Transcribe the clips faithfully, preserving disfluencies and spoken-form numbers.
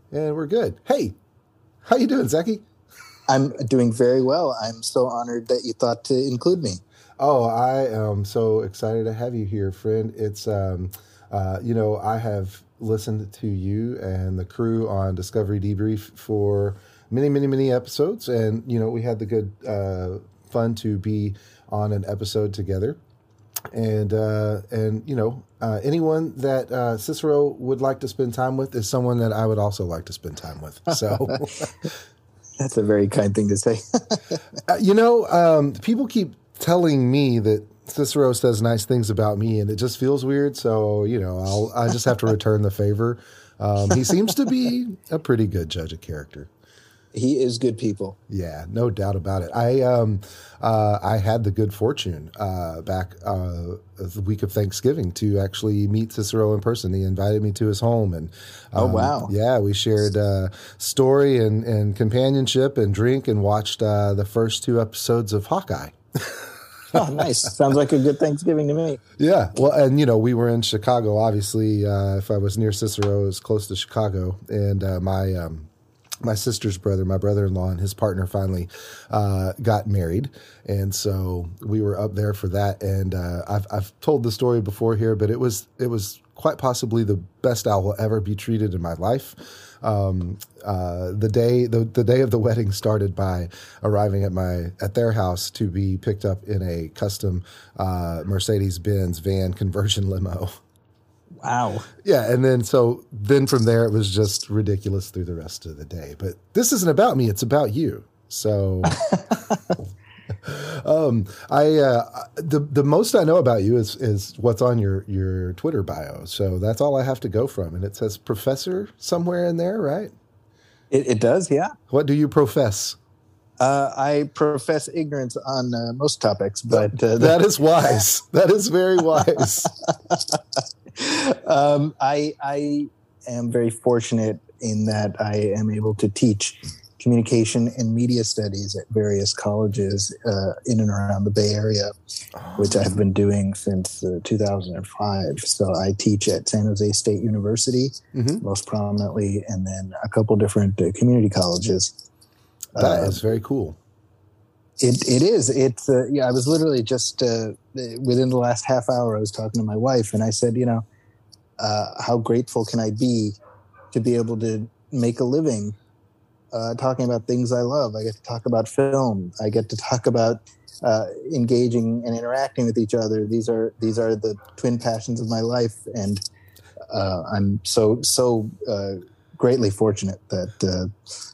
And we're good. Hey, how you doing, Zeki? I'm doing very well. I'm so honored that you thought to include me. Oh, I am so excited to have you here, friend. It's, um, uh, you know, I have listened to you and the crew on Discovery Debrief for many, many, many episodes. And, you know, we had the good uh, fun to be on an episode together. And, uh, and you know, uh, anyone that uh, Cicero would like to spend time with is someone that I would also like to spend time with. So that's a very kind thing to say. uh, you know, um, people keep telling me that Cicero says nice things about me, and it just feels weird. So, you know, I'll, I just have to return the favor. Um, he seems to be a pretty good judge of character. He is good people. Yeah, no doubt about it. I um, uh, I had the good fortune uh, back uh, the week of Thanksgiving to actually meet Cicero in person. He invited me to his home, and um, oh wow, yeah, we shared uh, story and, and companionship and drink, and watched uh, the first two episodes of Hawkeye. Oh, nice. Sounds like a good Thanksgiving to me. Yeah. Well, and, you know, we were in Chicago, obviously. Uh, if I was near Cicero, it was close to Chicago. And uh, my um, my sister's brother, my brother-in-law, and his partner finally uh, got married. And so we were up there for that. And uh, I've, I've told the story before here, but it was it was quite possibly the best I will ever be treated in my life. Um, uh, the day, the, the day of the wedding started by arriving at my, at their house to be picked up in a custom, uh, Mercedes-Benz van conversion limo. Wow. Yeah. And then, so then from there, it was just ridiculous through the rest of the day, but this isn't about me. It's about you. So, um, I, uh, the, the most I know about you is, is what's on your, your Twitter bio. So that's all I have to go from. And it says professor somewhere in there, right? It, it does. Yeah. What do you profess? Uh, I profess ignorance on uh, most topics, but uh, that is wise. That is very wise. um, I, I am very fortunate in that I am able to teach communication and media studies at various colleges uh, in and around the Bay Area, which I've been doing since uh, two thousand five. So I teach at San Jose State University, mm-hmm. most prominently, and then a couple different uh, community colleges. That uh, is very cool. It it is. It's uh, yeah. I was literally just uh, within the last half hour. I was talking to my wife, and I said, you know, uh, how grateful can I be to be able to make a living Uh, talking about things I love. I get to talk about film. I get to talk about uh, engaging and interacting with each other. These are these are the twin passions of my life, and uh, I'm so so uh, greatly fortunate that uh,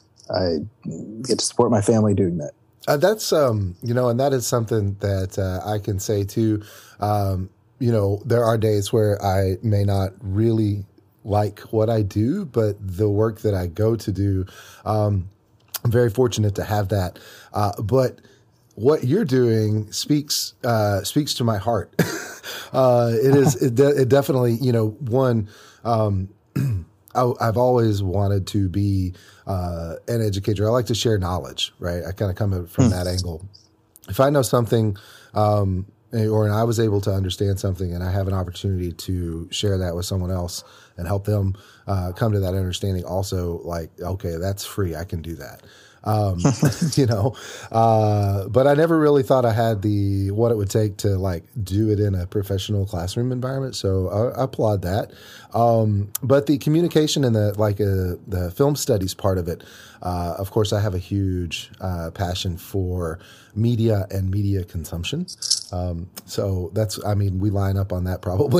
I get to support my family doing that. Uh, that's um, you know, and that is something that uh, I can say too. Um, you know, there are days where I may not really like what I do, but the work that I go to do, um, I'm very fortunate to have that. Uh, but what you're doing speaks, uh, speaks to my heart. uh, it is, it, de- it definitely, you know, one, um, I, I've always wanted to be, uh, an educator. I like to share knowledge, right? I kind of come from mm. that angle. If I know something, um, or I was able to understand something and I have an opportunity to share that with someone else and help them uh, come to that understanding also, like, okay, that's free. I can do that. Um, you know, uh, but I never really thought I had the, what it would take to like do it in a professional classroom environment. So I, I applaud that. Um, but the communication and the, like, uh, the film studies part of it, uh, of course I have a huge, uh, passion for media and media consumption. Um, so that's, I mean, we line up on that probably.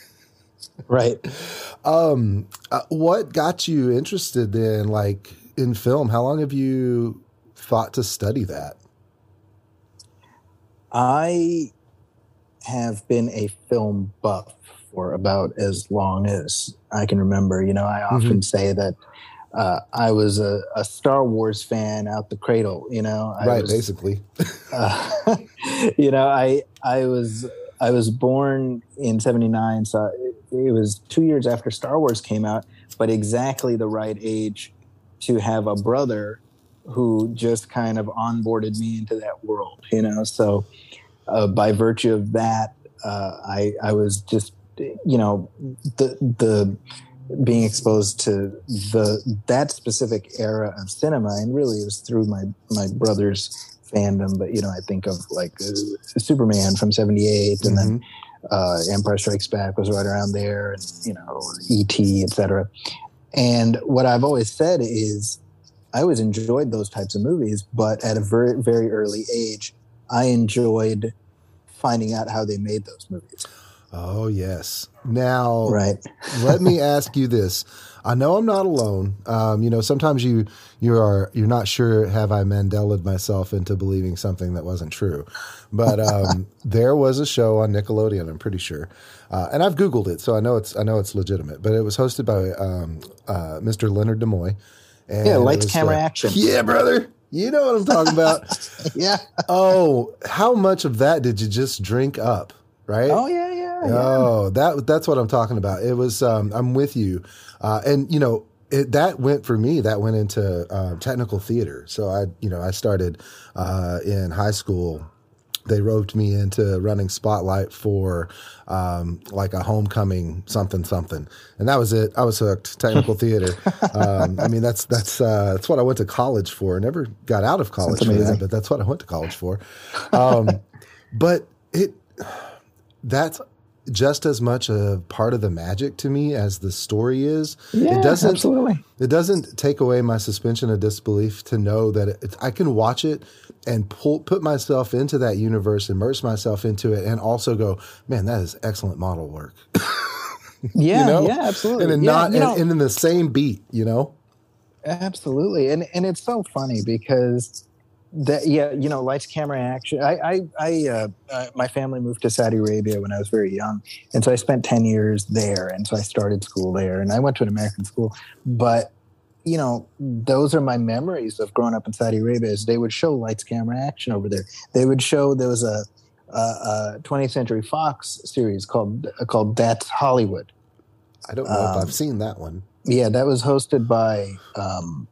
Right. Um, uh, what got you interested in like, in film? How long have you thought to study that? I have been a film buff for about as long as I can remember. You know, I often mm-hmm. say that uh, I was a, a Star Wars fan out the cradle, you know. I right, was, basically. uh, you know, I I was I was born in seventy-nine, so it, it was two years after Star Wars came out, but exactly the right age to have a brother who just kind of onboarded me into that world, you know? So uh, by virtue of that, uh, I, I was just, you know, the, the being exposed to the that specific era of cinema, and really it was through my my brother's fandom. But you know, I think of like uh, Superman from seventy-eight, and Mm-hmm. then uh, Empire Strikes Back was right around there, and you know, E T, et cetera. And what I've always said is, I always enjoyed those types of movies, but at a very very early age, I enjoyed finding out how they made those movies. Oh, yes. Now, Right. let me ask you this. I know I'm not alone. Um, you know, sometimes you you are you're not sure, have I Mandela'd myself into believing something that wasn't true. But um, there was a show on Nickelodeon, I'm pretty sure, uh, and I've Googled it, so I know it's I know it's legitimate. But it was hosted by um, uh, Mister Leonard Nimoy. And Yeah, it lights, was, camera, uh, action. Yeah, brother. You know what I'm talking about. Yeah. Oh, how much of that did you just drink up? Right? Oh yeah, yeah. yeah. Oh, that that's what I'm talking about. It was. Um, I'm with you, uh, and you know it, that went for me. That went into um, technical theater. So I, you know, I started uh, in high school. They roped me into running Spotlight for um, like a homecoming something something, and that was it. I was hooked. Technical theater. Um, I mean, that's that's uh, that's what I went to college for. I never got out of college for that, but that's what I went to college for. Um, but it. That's just as much a part of the magic to me as the story is. Yeah, it doesn't, absolutely. It doesn't take away my suspension of disbelief to know that it, I can watch it and pull, put myself into that universe, immerse myself into it, and also go, man, that is excellent model work. Yeah, you know? yeah, absolutely. And, in yeah, not, you know, and, and in the same beat, you know? Absolutely. And and it's so funny because that, yeah, you know, lights, camera, action. I, I, I uh, uh, my family moved to Saudi Arabia when I was very young. And so I spent ten years there. And so I started school there and I went to an American school. But, you know, those are my memories of growing up in Saudi Arabia is they would show lights, camera, action over there. They would show, there was a, a, a twentieth Century Fox series called, called That's Hollywood. I don't know Um, if I've seen that one. Yeah, that was hosted by, um,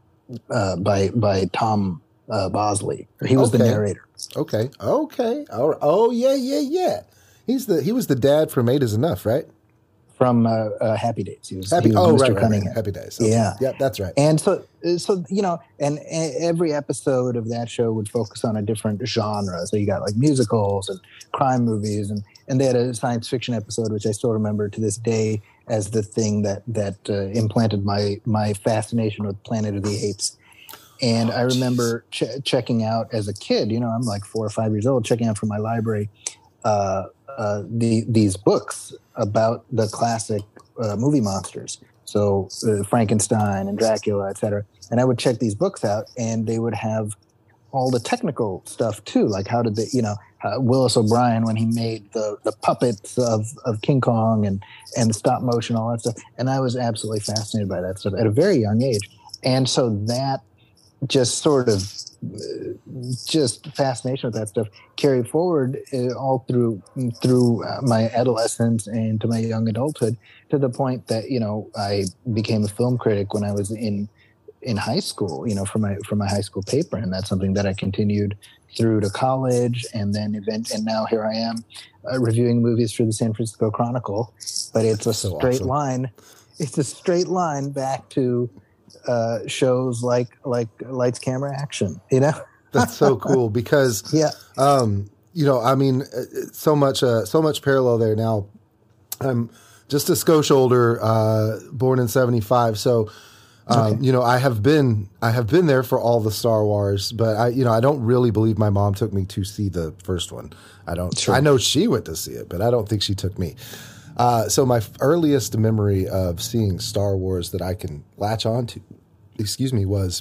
uh, by, by Tom Uh, Bosley. He was Okay. the narrator. Okay. Okay. Oh, oh, yeah, yeah, yeah. He's the he was the dad from Eight Is Enough, right? From uh, uh, Happy Days. He was, Happy. he was Oh, Mister right, right, Cunningham. right. Happy Days. Okay. Yeah. Yeah, that's right. And so, so you know, and, and every episode of that show would focus on a different genre. So you got like musicals and crime movies, and and they had a science fiction episode, which I still remember to this day as the thing that that uh, implanted my my fascination with Planet of the Apes. And Oh, I remember ch- checking out as a kid, you know, I'm like four or five years old, checking out from my library uh, uh, the, these books about the classic uh, movie monsters. So uh, Frankenstein and Dracula, et cetera. And I would check these books out and they would have all the technical stuff too. Like how did they, you know, uh, Willis O'Brien, when he made the, the puppets of, of King Kong and, and the stop motion, all that stuff. And I was absolutely fascinated by that stuff at a very young age. And so that, just sort of uh, just fascination with that stuff carried forward uh, all through through uh, my adolescence and to my young adulthood, to the point that, you know, I became a film critic when I was in in high school, you know, for my for my high school paper, and that's something that I continued through to college, and then event and now here I am uh, reviewing movies for the San Francisco Chronicle. But it's a So straight awesome. line. It's a straight line back to uh, shows like like Lights, Camera, Action. You know, That's so cool because, yeah, um, you know, I mean, uh, so much, uh, so much parallel there. Now, I'm just a skosh older, uh, born in seventy-five, so. Um, Okay. You know, I have been I have been there for all the Star Wars, but I, you know, I don't really believe my mom took me to see the first one. I don't. Sure. I know she went to see it, but I don't think she took me. Uh, so my earliest memory of seeing Star Wars that I can latch on to, excuse me, was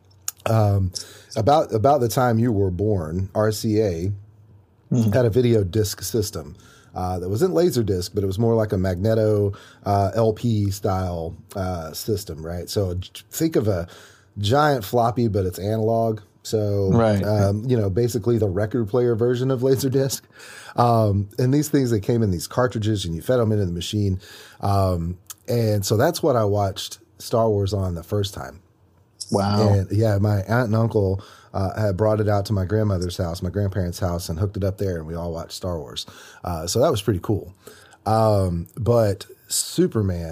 um, about about the time you were born. R C A Mhm. had a video disc system. Uh, that wasn't Laserdisc, but it was more like a Magneto uh, L P style uh, system, right? So j- think of a giant floppy, but it's analog. So, Right. um, you know, basically the record player version of Laserdisc. Um, and these things, they came in these cartridges and you fed them into the machine. Um, and so that's what I watched Star Wars on the first time. Wow. And yeah, my aunt and uncle uh, had brought it out to my grandmother's house, my grandparents' house, and hooked it up there, and we all watched Star Wars. Uh, so that was pretty cool. Um, but Superman,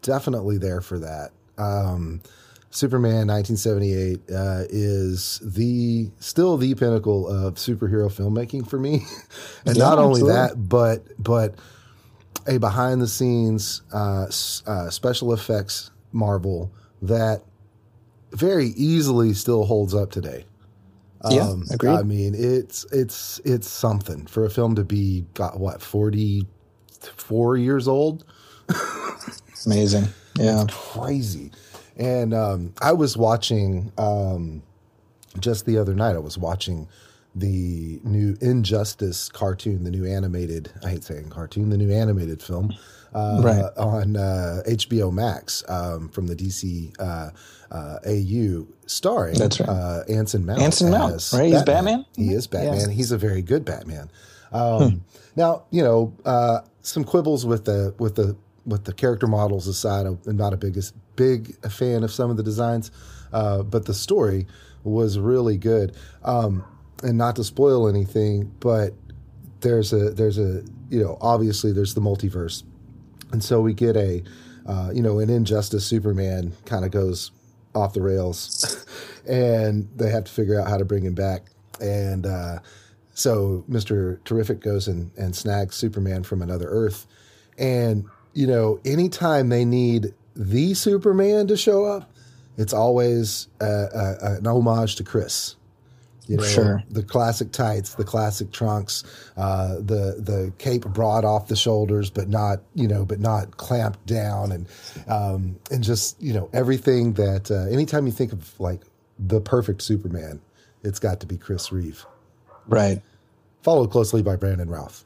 definitely there for that. Um, Superman nineteen seventy-eight uh, is the still the pinnacle of superhero filmmaking for me. And Yeah, not only absolutely. that, but but a behind the scenes uh, s- uh, special effects marvel that very easily still holds up today. Yeah, agreed. I mean, it's it's it's something for a film to be got what forty-four years old. Amazing. Yeah. Crazy. And um, I was watching um, just the other night. I was watching the new Injustice cartoon, the new animated. I hate saying cartoon, the new animated film uh, Right. on uh, H B O Max um, from the D C uh, uh, A U, starring That's right. uh, Anson Mount. Anson Mount, as right? He's Batman? He is Batman. Yeah. He's a very good Batman. Um, Hmm. Now, you know, uh, some quibbles with the with the with the character models aside. I'm not a biggest big fan of some of the designs, uh, but the story was really good. Um, and not to spoil anything, but there's a there's a you know obviously there's the multiverse, and so we get a uh, you know an Injustice Superman kind of goes off the rails, and they have to figure out how to bring him back. And uh, so Mister Terrific goes and, and snags Superman from another Earth. And, you know, anytime they need the Superman to show up, it's always a, a, an homage to Chris. You know, Sure. the classic tights, the classic trunks, uh, the the cape broad off the shoulders, but not you know, but not clamped down, and um, and just you know everything that. Uh, anytime you think of like the perfect Superman, it's got to be Chris Reeve, Right. followed closely by Brandon Routh.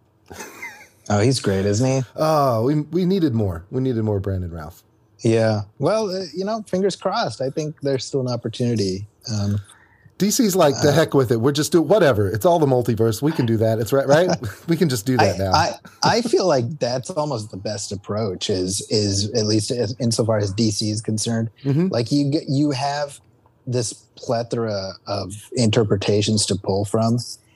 Oh, he's great, isn't he? Oh, we we needed more. We needed more Brandon Routh. Yeah. Well, uh, you know, fingers crossed. I think there's still an opportunity. Um, D C's like the heck with it. We're just do whatever. It's all the multiverse. We can do that. It's right, right. We can just do that I, now. I, I feel like that's almost the best approach. Is is at least as, insofar as D C is concerned. Mm-hmm. Like you get you have this plethora of interpretations to pull from,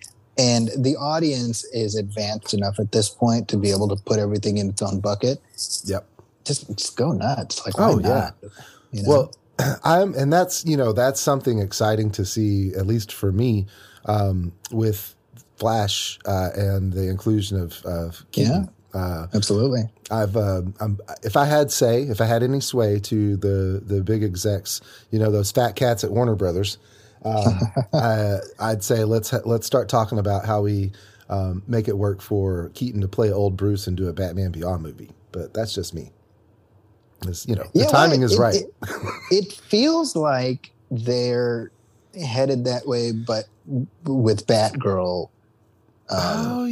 and the audience is advanced enough at this point to be able to put everything in its own bucket. Yep. Just just go nuts. Like why Oh, not? You know? Well, I'm, and that's you know that's something exciting to see, at least for me, um, with Flash uh, and the inclusion of, of Keaton. Uh, absolutely. I've uh, I'm, if I had say, if I had any sway to the the big execs, you know those fat cats at Warner Brothers, um, I, I'd say let's ha- let's start talking about how we um, make it work for Keaton to play old Bruce and do a Batman Beyond movie. But that's just me. It's, you know, the Yeah, timing well, is it, right. It, it feels like they're headed that way, but with Batgirl. Um, Oh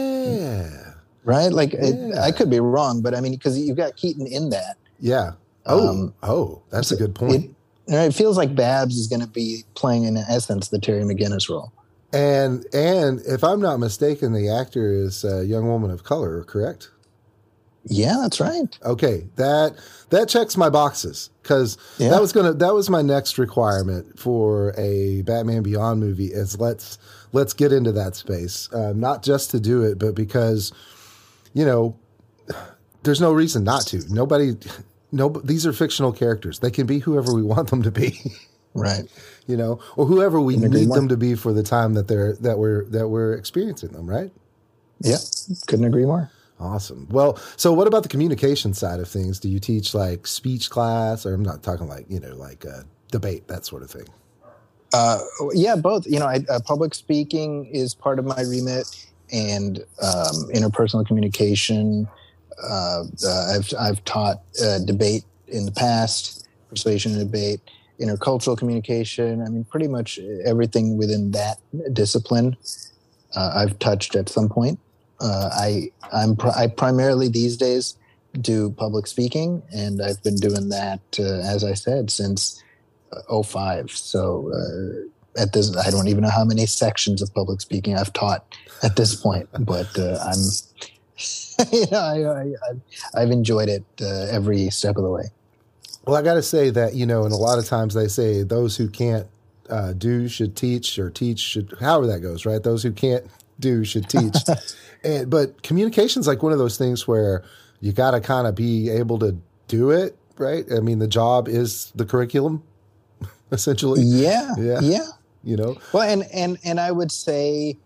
yeah, right? Like it, Yeah. I could be wrong, but I mean, because you got Keaton in that. yeah. Oh, Um, oh, that's a good point. It, it feels like Babs is going to be playing, in essence, the Terry McGinnis role. and and if I'm not mistaken, the actor is a young woman of color, correct? Yeah, that's right. Okay, that that checks my boxes because Yeah. that was gonna that was my next requirement for a Batman Beyond movie is let's let's get into that space, uh, not just to do it, but because you know there's no reason not to. Nobody, no, these are fictional characters. They can be whoever we want them to be, Right. you know, or whoever we Couldn't agree need more. them to be for the time that they're that we're that we're experiencing them, right? Yeah, couldn't agree more. Awesome. Well, so what about the communication side of things? Do you teach like speech class, or I'm not talking like, you know, like uh, debate, that sort of thing? Uh, yeah, both. You know, I, uh, public speaking is part of my remit, and um, interpersonal communication. Uh, uh, I've I've taught uh, debate in the past, persuasion and debate, intercultural communication. I mean, pretty much everything within that discipline, uh, I've touched at some point. Uh, I I'm pr- I primarily these days do public speaking, and I've been doing that, uh, as I said, since oh five. So uh, at this, I don't even know how many sections of public speaking I've taught at this point, but uh, I'm, you know, I, I, I've, I've enjoyed it uh, every step of the way. Well, I got to say that, you know, and a lot of times they say those who can't uh, do should teach, or teach should, however that goes, right? Those who can't do should teach. and, but communication's like one of those things where you got to kind of be able to do it, right? I mean, the job is the curriculum, essentially. Yeah, Yeah. yeah. You know? Well, and, and, and I would say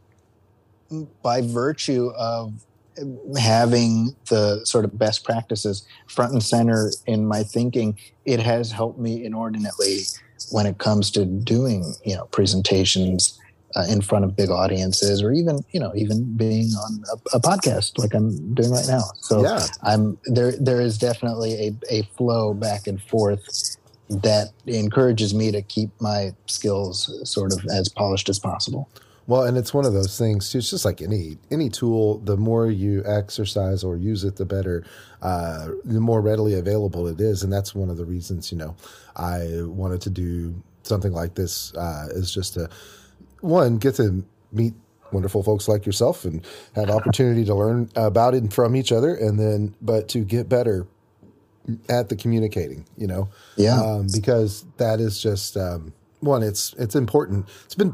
by virtue of having the sort of best practices front and center in my thinking, it has helped me inordinately when it comes to doing, you know, presentations uh, in front of big audiences, or even, you know, even being on a, a podcast like I'm doing right now. So Yeah. I'm there. There is definitely a, a flow back and forth that encourages me to keep my skills sort of as polished as possible. Well, and it's one of those things too. It's just like any any tool. The more you exercise or use it, the better, uh, the more readily available it is. And that's one of the reasons, you know, I wanted to do something like this. Uh, is just to one get to meet wonderful folks like yourself and have opportunity to learn about it and from each other, and then but to get better at the communicating. You know, Yeah, um, because that is just um, one. It's it's important. It's been.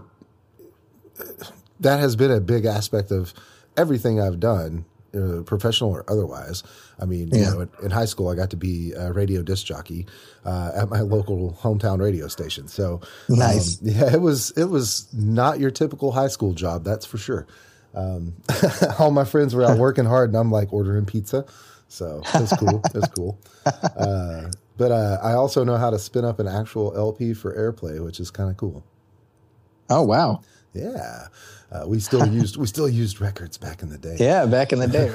That has been a big aspect of everything I've done, uh, professional or otherwise. I mean, Yeah. you know, in, in high school, I got to be a radio disc jockey uh, at my local hometown radio station. So, Nice. um, yeah, it was it was not your typical high school job, that's for sure. Um, all my friends were out working hard, and I'm like ordering pizza. So that's cool. That's cool. Uh, but uh, I also know how to spin up an actual L P for airplay, which is kind of cool. Oh, wow. Yeah, uh, we still used we still used records back in the day. Yeah, back in the day,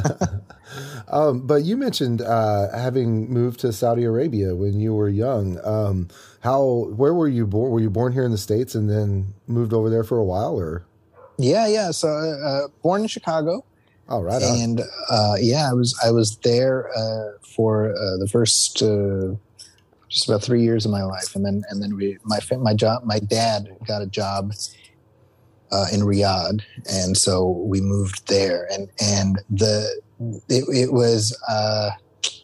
right? um, but you mentioned uh, having moved to Saudi Arabia when you were young. Um, how where were you born? Were you born here in the States and then moved over there for a while, or? Yeah, yeah. So, uh, born in Chicago. Oh, right on. And uh, yeah, I was I was there uh, for uh, the first uh, just about three years of my life, and then and then we my fa- my job my dad got a job uh, in Riyadh, and so we moved there, and and the it, it was uh,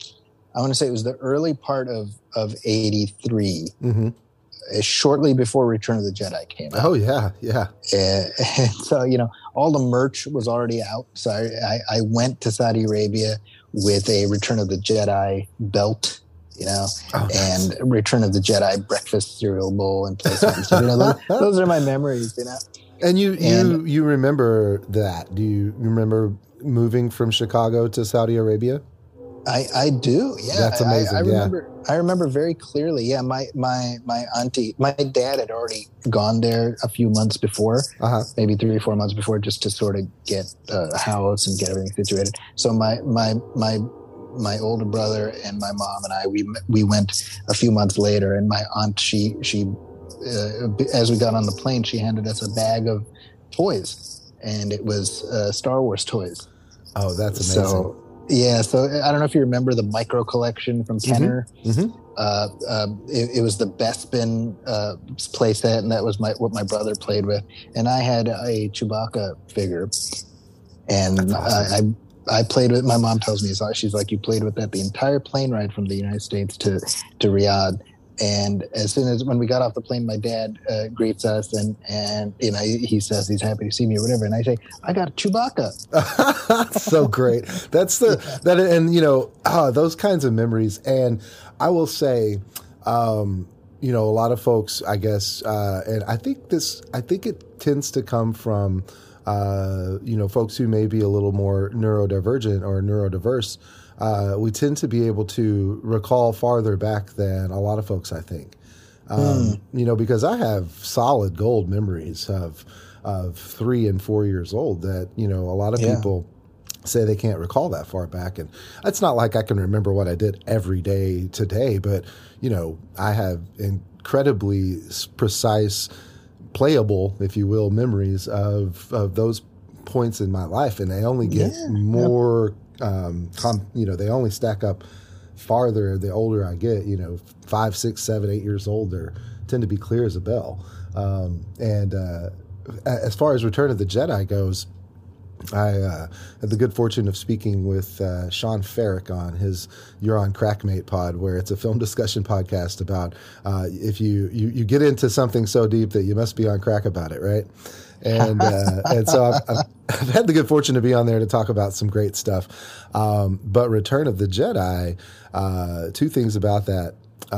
I want to say it was the early part of of eighty-three. Mm-hmm. Shortly before Return of the Jedi came out. Oh, yeah, yeah. Uh, and so, you know, all the merch was already out. So I, I, I went to Saudi Arabia with a Return of the Jedi belt, you know, Oh, nice. and Return of the Jedi breakfast cereal bowl and placement. So, you know, those, those are my memories, you know. And you, And- you, you remember that? Do you remember moving from Chicago to Saudi Arabia? I, I do. Yeah. That's amazing, I, I yeah. remember, I remember very clearly. Yeah. My, my, my auntie, my dad had already gone there a few months before. Uh-huh. Maybe three or four months before, just to sort of get a house and get everything situated. So my my my my older brother and my mom and I we we went a few months later, and my aunt she she uh, as we got on the plane, she handed us a bag of toys, and it was uh, Star Wars toys. Oh, that's amazing. So yeah, so I don't know if you remember the micro collection from Kenner. Mm-hmm. Uh, uh, it, it was the Bespin uh, playset, and that was my what my brother played with. And I had a Chewbacca figure, and That's awesome. uh, I I played with. My mom tells me so. She's like, you played with that the entire plane ride from the United States to to Riyadh. And as soon as when we got off the plane, my dad uh, greets us, and and you know he, he says he's happy to see me or whatever. And I say, I got Chewbacca. So great. That's the Yeah. that and you know ah, those kinds of memories. And I will say, um, you know, a lot of folks, I guess, uh, and I think this, I think it tends to come from, uh, you know, folks who may be a little more neurodivergent or neurodiverse. Uh, we tend to be able to recall farther back than a lot of folks, I think. Um, You know, because I have solid gold memories of of three and four years old that, you know, a lot of Yeah. people say they can't recall that far back. And it's not like I can remember what I did every day today, but, you know, I have incredibly s- precise, playable, if you will, memories of, of those points in my life. And they only get Yeah, more, um, com- you know, they only stack up farther the older I get, you know, five, six, seven, eight years old, they tend to be clear as a bell. Um, and uh, a- as far as Return of the Jedi goes, I uh, had the good fortune of speaking with uh, Sean Ferrick on his You're on Crackmate pod, where it's a film discussion podcast about uh, if you, you, you get into something so deep that you must be on crack about it, right? And uh, and so I'm, I'm, I've had the good fortune to be on there to talk about some great stuff. Um, but Return of the Jedi, uh, two things about that.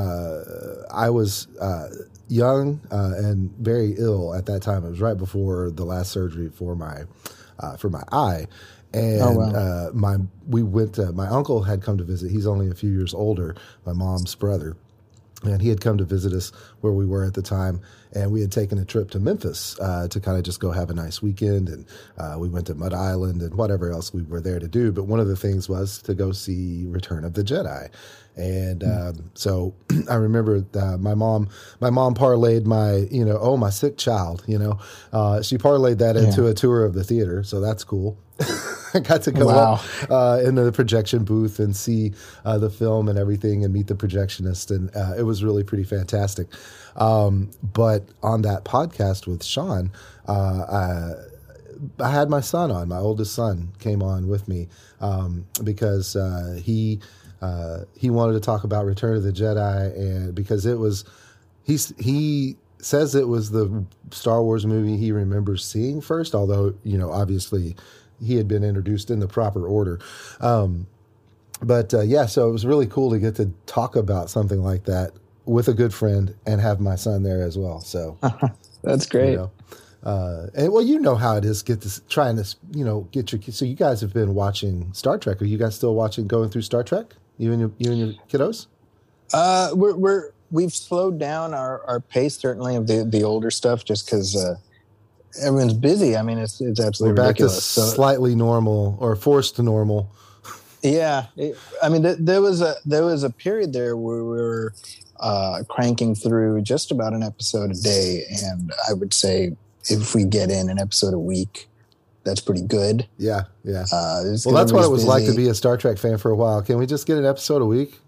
Uh, I was uh, young uh, and very ill at that time. It was right before the last surgery for my uh, for my eye. And oh, wow. uh, my we went to, my uncle had come to visit. He's only a few years older, my mom's brother. And he had come to visit us where we were at the time, and we had taken a trip to Memphis uh, to kind of just go have a nice weekend, and uh, we went to Mud Island and whatever else we were there to do. But one of the things was to go see Return of the Jedi, and um, so I remember uh, my mom, my mom parlayed my, you know, oh my sick child, you know, uh, she parlayed that into yeah. a tour of the theater, so that's cool. I got to go wow. up uh, into the projection booth and see uh, the film and everything and meet the projectionist. And uh, it was really pretty fantastic. Um, but on that podcast with Sean, uh, I, I had my son on. My oldest son came on with me um, because uh, he uh, he wanted to talk about Return of the Jedi, and because it was he's he says it was the Star Wars movie he remembers seeing first, although, you know, obviously he had been introduced in the proper order. Um, but uh, yeah, so it was really cool to get to talk about something like that with a good friend and have my son there as well. So that's great. You know, uh, and well, you know how it is, get this, trying to, you know, get your kids. So you guys have been watching Star Trek. Are you guys still watching, going through Star Trek? You and your, you and your kiddos? Uh, we're, we're, we've slowed down our, our pace, certainly, of the, the older stuff, just because, uh, everyone's busy. I mean, it's it's absolutely We're back ridiculous. to So, slightly normal or forced to normal. Yeah, it, I mean, th- there was a there was a period there where we were uh, cranking through just about an episode a day, and I would say if we get in an episode a week, that's pretty good. Yeah, yeah. Uh, well, that's what it was busy. Like to be a Star Trek fan for a while. Can we just get an episode a week?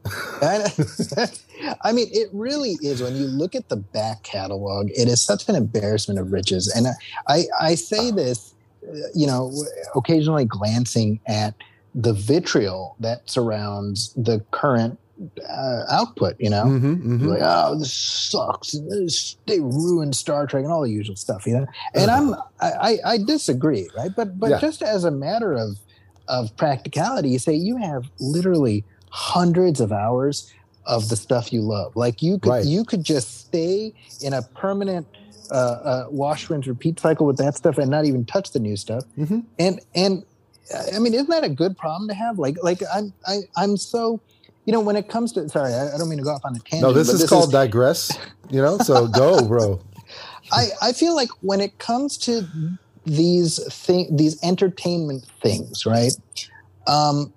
I mean, it really is. When you look at the back catalog, it is such an embarrassment of riches. And I, I say this, you know, occasionally glancing at the vitriol that surrounds the current uh, output, you know, mm-hmm, mm-hmm. like, oh, this sucks. This, they ruined Star Trek and all the usual stuff, you know. And I'm, I, I disagree, right? But, but yeah. just as a matter of, of practicality, you say you have literally hundreds of hours of the stuff you love. Like you could, right. you could just stay in a permanent uh, uh, wash, rinse, repeat cycle with that stuff and not even touch the new stuff. Mm-hmm. And and I mean, isn't that a good problem to have? Like like I'm I, I'm so, you know, when it comes to sorry, I, I don't mean to go off on a tangent. No, this but is this called is, digress. You know, so go, bro. I I feel like when it comes to these thing these entertainment things, right? Um,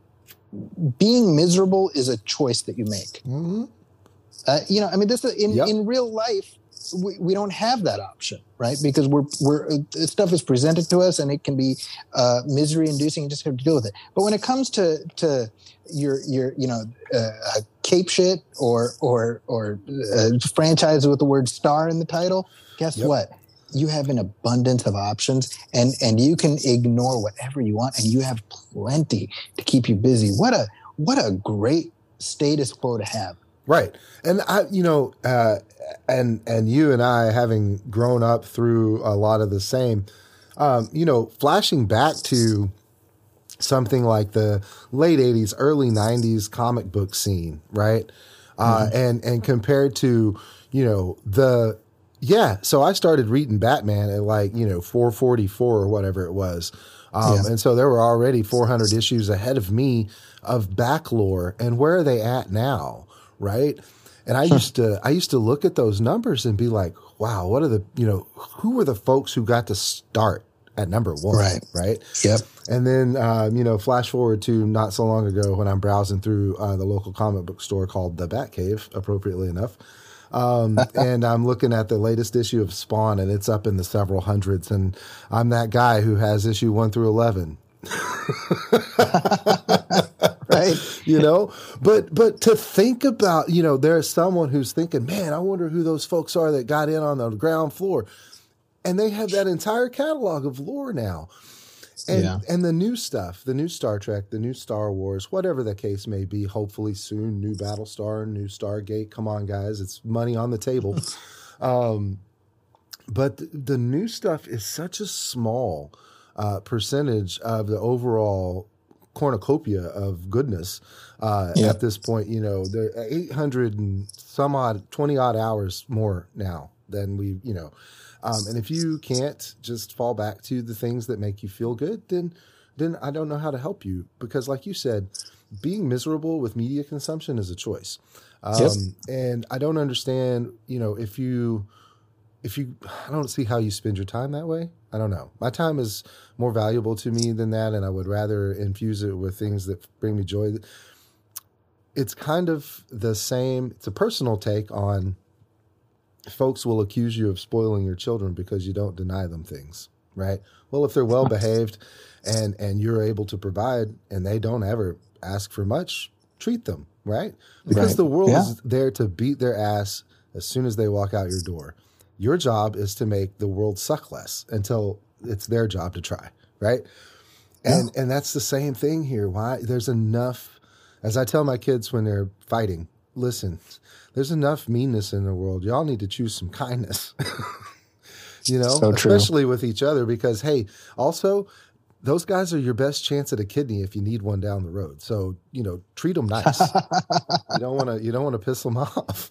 being miserable is a choice that you make. Mm-hmm. Uh, you know, I mean, this in yep. in real life, we, we don't have that option, right? Because we're we're uh, stuff is presented to us, and it can be uh, misery inducing. You just have to deal with it. But when it comes to to your your you know uh, cape shit or or or uh, franchise with the word star in the title, guess yep. what? You have an abundance of options, and, and you can ignore whatever you want, and you have plenty to keep you busy. What a what a great status quo to have. Right, and I, you know, uh, and and you and I, having grown up through a lot of the same, um, you know, flashing back to something like the late eighties, early nineties comic book scene, right? Uh, mm-hmm. And and compared to, you know, the Yeah, so I started reading Batman at like, you know, four forty-four or whatever it was. Um, yeah. And so there were already four hundred issues ahead of me of back lore. And where are they at now, right? And I used to I used to look at those numbers and be like, wow, what are the, you know, who were the folks who got to start at number one, right? right? Yep. And then, um, you know, flash forward to not so long ago when I'm browsing through uh, the local comic book store called The Batcave, appropriately enough. Um, and I'm looking at the latest issue of Spawn, and it's up in the several hundreds. And I'm that guy who has issue one through eleven. Right. You know, but, but to think about, you know, there's someone who's thinking, man, I wonder who those folks are that got in on the ground floor. And they have that entire catalog of lore now. And yeah. and the new stuff, the new Star Trek, the new Star Wars, whatever the case may be, hopefully soon, new Battlestar, new Stargate. Come on, guys. It's money on the table. um, but the, the new stuff is such a small uh, percentage of the overall cornucopia of goodness uh, Yeah. at this point. You know, there are eight hundred and some odd, twenty odd hours more now than we, you know. Um, and if you can't just fall back to the things that make you feel good, then then I don't know how to help you, because like you said, being miserable with media consumption is a choice. Um, Yep. And I don't understand, you know, if you, if you, I don't see how you spend your time that way. I don't know. My time is more valuable to me than that, and I would rather infuse it with things that bring me joy. It's kind of the same. It's a personal take on, folks will accuse you of spoiling your children because you don't deny them things, right? Well, if they're well behaved and and you're able to provide and they don't ever ask for much, treat them, right? Because Right. the world Yeah. is there to beat their ass as soon as they walk out your door. Your job is to make the world suck less until it's their job to try, right? And and that's the same thing here. Why there's enough, as I tell my kids when they're fighting, listen, there's enough meanness in the world. Y'all need to choose some kindness. You know, So true. especially with each other, because hey, also those guys are your best chance at a kidney if you need one down the road. So, you know, treat them nice. You don't want to, you don't want to piss them off.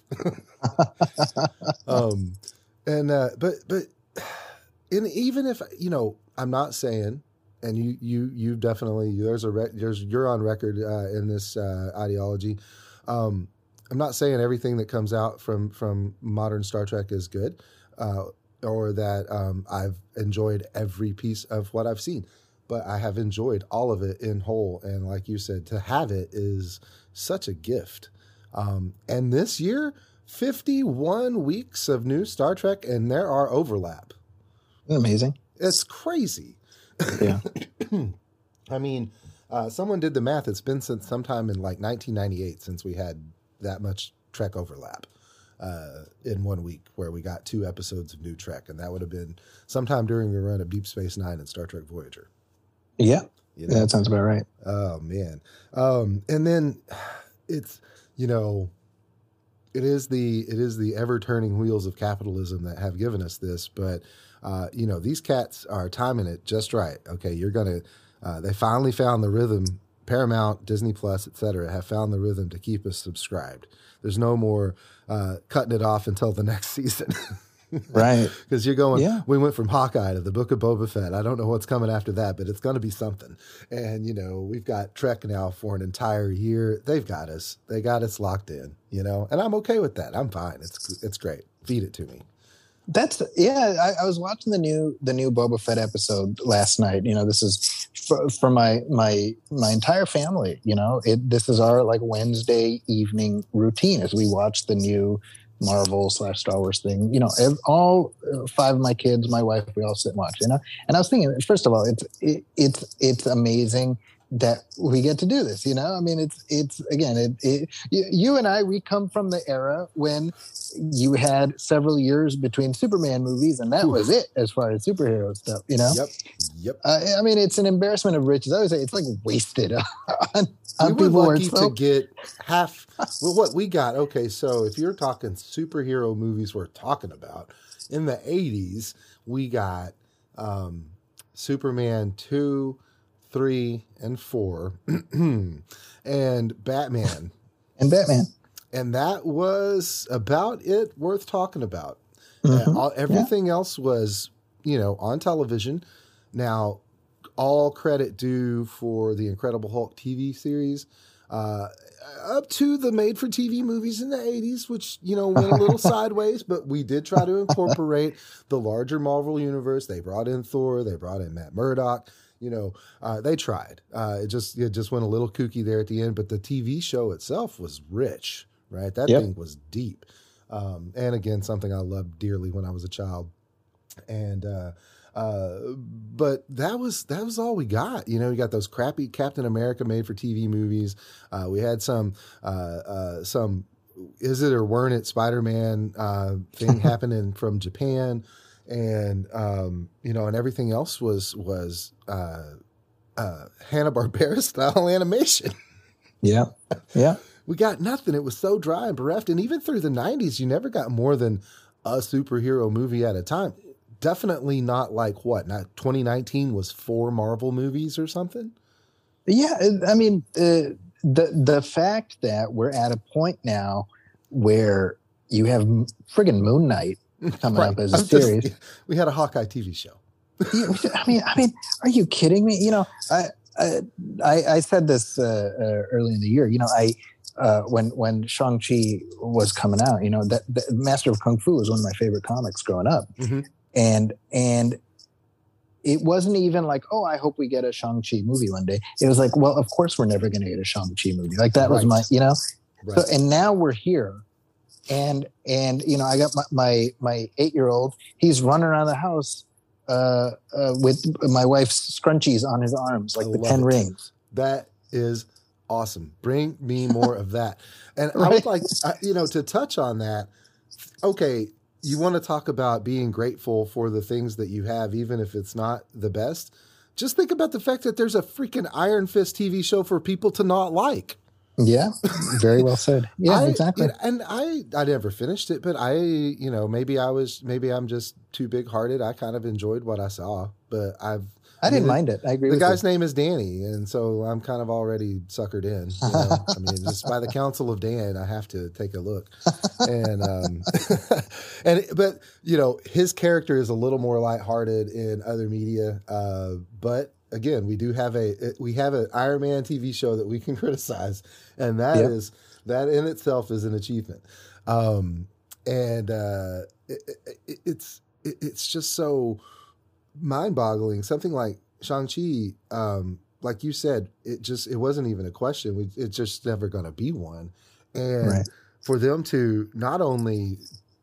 um, and, uh, but, but, and even if, you know, I'm not saying, and you, you, you definitely, there's a, rec, there's, you're on record, uh, in this, uh, ideology. Um, I'm not saying everything that comes out from, from modern Star Trek is good, uh, or that, um, I've enjoyed every piece of what I've seen, but I have enjoyed all of it in whole. And like you said, to have it is such a gift. Um, and this year, fifty-one weeks of new Star Trek, and there are overlap. Amazing. It's crazy. Yeah. I mean, uh, someone did the math. It's been since sometime in like nineteen ninety-eight since we had that much Trek overlap uh, in one week, where we got two episodes of new Trek. And that would have been sometime during the run of Deep Space Nine and Star Trek Voyager. Yeah. You know? Yeah, that sounds about right. Oh, man. Um, and then it's, you know, it is the it is the ever turning wheels of capitalism that have given us this. But, uh, you know, these cats are timing it just right. Okay, you're going to uh, they finally found the rhythm. Paramount, Disney Plus, et cetera, have found the rhythm to keep us subscribed. There's no more uh, cutting it off until the next season. Right. Because you're going, Yeah. we went from Hawkeye to the Book of Boba Fett. I don't know what's coming after that, but it's going to be something. And, you know, we've got Trek now for an entire year. They've got us. They got us locked in, you know, and I'm okay with that. I'm fine. It's it's great. Feed it to me. That's yeah. I, I was watching the new the new Boba Fett episode last night. You know, this is for, for my my my entire family. You know, it this is our like Wednesday evening routine as we watch the new Marvel slash Star Wars thing. You know, ev- all uh, five of my kids, my wife, we all sit and watch. You know, and I was thinking, first of all, it's it, it's it's amazing that we get to do this. You know, I mean, it's it's again, it, it you, you and I, we come from the era when you had several years between Superman movies, and that was it as far as superhero stuff. You know, Yep. Yep. uh, I mean, it's an embarrassment of riches. I always say it's like wasted on, on We were people who are lucky so- to get half. Well, what we got. Okay, so if you're talking superhero movies, we're talking about in the eighties, we got um, Superman two, three, and four, and Batman, and Batman. and that was about it. Worth talking about. Mhm. Uh, all, everything else was, you know, on television. Now, all credit due for the Incredible Hulk T V series, uh, up to the made-for-T V movies in the eighties, which, you know, went a little sideways, but we did try to incorporate the larger Marvel universe. They brought in Thor, they brought in Matt Murdock. You know, uh, they tried. Uh, it just it just went a little kooky there at the end, but the T V show itself was rich, right? That Yep. thing was deep. Um, and again, something I loved dearly when I was a child. And, uh, uh, but that was, that was all we got. You know, we got those crappy Captain America made for T V movies. Uh, we had some, uh, uh, some, is it or weren't it Spider-Man, uh, thing happening from Japan. And, um, you know, and everything else was, was, uh, uh, Hanna-Barbera style animation. Yeah, yeah. We got nothing. It was so dry and bereft. And even through the nineties, you never got more than a superhero movie at a time. definitely not like what, not twenty nineteen was four Marvel movies or something. Yeah, I mean, uh, the the fact that we're at a point now where you have friggin' Moon Knight coming Right. up as a I'm series. Just, we had a Hawkeye T V show. Yeah, I mean, I mean, are you kidding me? You know, I I, I said this uh, uh, early in the year. You know, I uh, when when Shang-Chi was coming out, you know, that, that Master of Kung Fu was one of my favorite comics growing up, Mm-hmm. and and it wasn't even like, oh, I hope we get a Shang-Chi movie one day. It was like, well, of course we're never going to get a Shang-Chi movie. Like that was Right. my, you know. Right. So and now we're here. And and you know, I got my my, my eight year old. He's running around the house uh, uh, with my wife's scrunchies on his arms, like I the love ten it. rings. That is awesome. Bring me more of that. And I Right. would like, I- you know, to touch on that. Okay, you want to talk about being grateful for the things that you have, even if it's not the best. Just think about the fact that there's a freaking Iron Fist T V show for people to not like. Yeah, very well said. Yeah, I, exactly. you know, and I, I never finished it, but I, you know, maybe I was, maybe I'm just too big hearted. I kind of enjoyed what I saw, but I've, I didn't mean, mind it. I agree The with guy's you. name is Danny, and so I'm kind of already suckered in. You know? I mean, just by the counsel of Dan, I have to take a look. And um, and but you know, his character is a little more lighthearted in other media. Uh, but again, we do have a we have an Iron Man T V show that we can criticize, and that Yep. is that in itself is an achievement. Um, and uh, it, it, it's it, it's just so mind-boggling. Something like Shang-Chi, um, like you said, it just it wasn't even a question. We, it's just never going to be one. And Right. for them to not only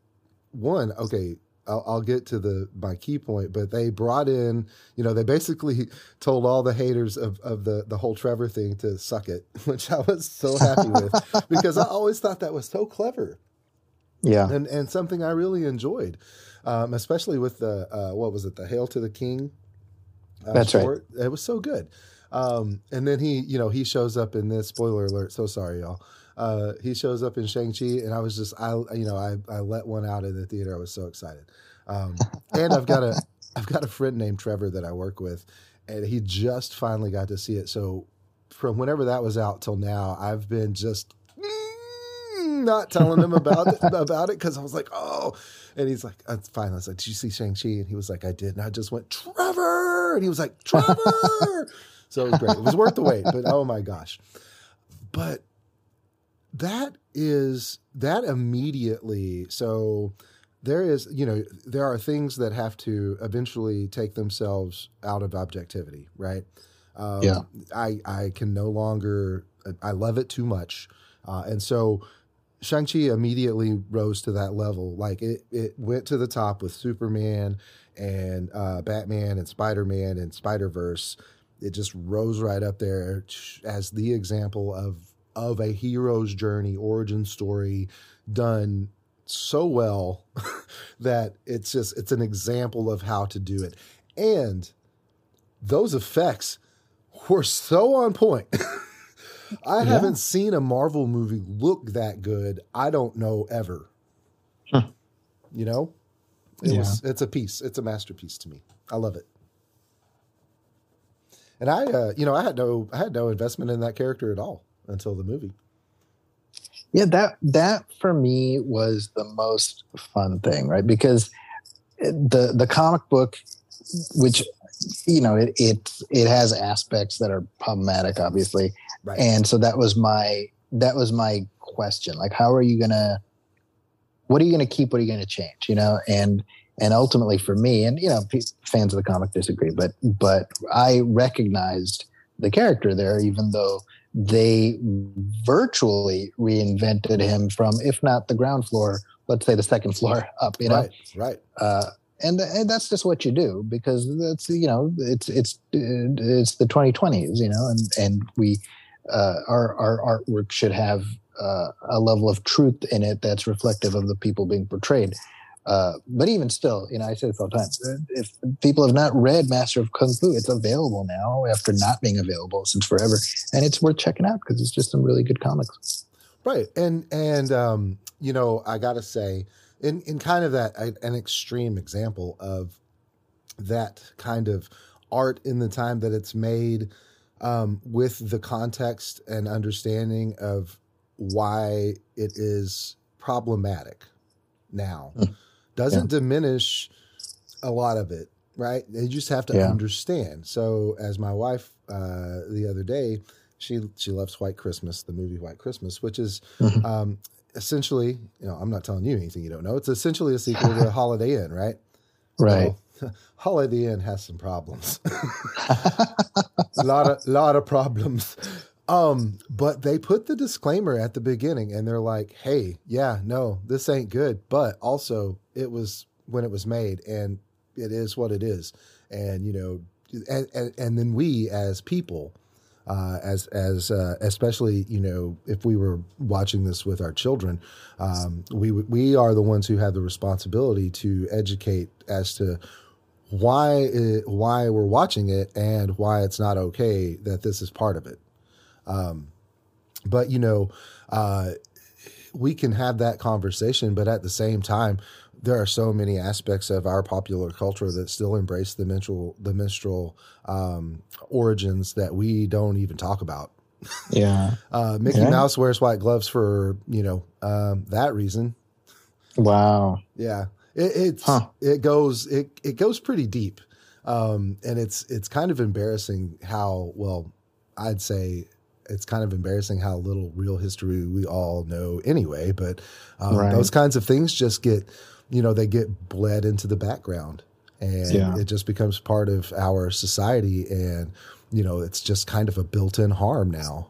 one, okay, I'll, I'll get to the my key point, but they brought in, you know, they basically told all the haters of, of the the whole Trevor thing to suck it, which I was so happy with because I always thought that was so clever. Yeah. And and something I really enjoyed, um, especially with the uh, what was it, the Hail to the King? Uh, That's right. short. It was so good. Um, and then he, you know, he shows up in this. Spoiler alert! So sorry, y'all. Uh, he shows up in Shang-Chi, and I was just, I, you know, I, I let one out in the theater. I was so excited. Um, and I've got a, I've got a friend named Trevor that I work with, and he just finally got to see it. So from whenever that was out till now, I've been just not telling him about it, about it because I was like, oh, and he's like, that's fine. I was like, did you see Shang-Chi? And he was like, I did. And I just went, Trevor, and he was like, Trevor. So it was great. It was worth the wait. But oh my gosh, but that is that immediately. So there is, you know, there are things that have to eventually take themselves out of objectivity, right? Um, Yeah. I I can no longer. I love it too much, uh, and so Shang-Chi immediately rose to that level. Like it, it went to the top with Superman and uh, Batman and Spider-Man and Spider-Verse. It just rose right up there as the example of of a hero's journey, origin story done so well that it's just it's an example of how to do it. And those effects were so on point. I Yeah. haven't seen a Marvel movie look that good. I don't know ever. Huh. You know, it Yeah. was, it's a piece. It's a masterpiece to me. I love it. And I, uh, you know, I had no, I had no investment in that character at all until the movie. Yeah, that that for me was the most fun thing, right? Because the the comic book, which you know, it it it has aspects that are problematic, obviously, Right. and so that was my that was my question. Like, how are you gonna? What are you gonna keep? What are you gonna change? You know, and and ultimately for me, and you know, p- fans of the comic disagree, but but I recognized the character there, even though they virtually reinvented him from, if not the ground floor, let's say the second floor up. You know, Right. Right. uh, and and that's just what you do because that's you know it's it's it's the twenty twenties, you know, and and we uh, our our artwork should have uh, a level of truth in it that's reflective of the people being portrayed. Uh, but even still, you know, I say this all the time. If people have not read Master of Kung Fu, it's available now after not being available since forever, and it's worth checking out because it's just some really good comics. Right. And, and, um, you know, I gotta say in, in kind of that, an extreme example of that kind of art in the time that it's made, um, with the context and understanding of why it is problematic now, Mm. doesn't Yeah. diminish a lot of it, right? You just have to Yeah. understand. So as my wife, uh, the other day, she, she loves White Christmas, the movie White Christmas, which is, Mhm. um, essentially, you know, I'm not telling you anything you don't know. It's essentially a sequel to Holiday Inn, right? Right. Well, Holiday Inn has some problems. A lot of lot of problems. Um, but they put the disclaimer at the beginning and they're like, hey, yeah, no, this ain't good. But also it was when it was made and it is what it is. And, you know, and, and, and then we as people, uh, as, as, uh, especially, you know, if we were watching this with our children, um, we, we are the ones who have the responsibility to educate as to why, it, why we're watching it and why it's not okay that this is part of it. Um, but you know, uh, we can have that conversation, but at the same time, there are so many aspects of our popular culture that still embrace the menstrual, the menstrual, um, origins that we don't even talk about. Yeah. Uh, Mickey Yeah. Mouse wears white gloves for, you know, um, that reason. Wow. Yeah. It, it's, Huh. it goes, it, it goes pretty deep. Um, and it's, it's kind of embarrassing how, well, I'd say, it's kind of embarrassing how little real history we all know anyway, but um, Right. those kinds of things just get, you know, they get bled into the background and Yeah. it just becomes part of our society. And, you know, it's just kind of a built-in harm now.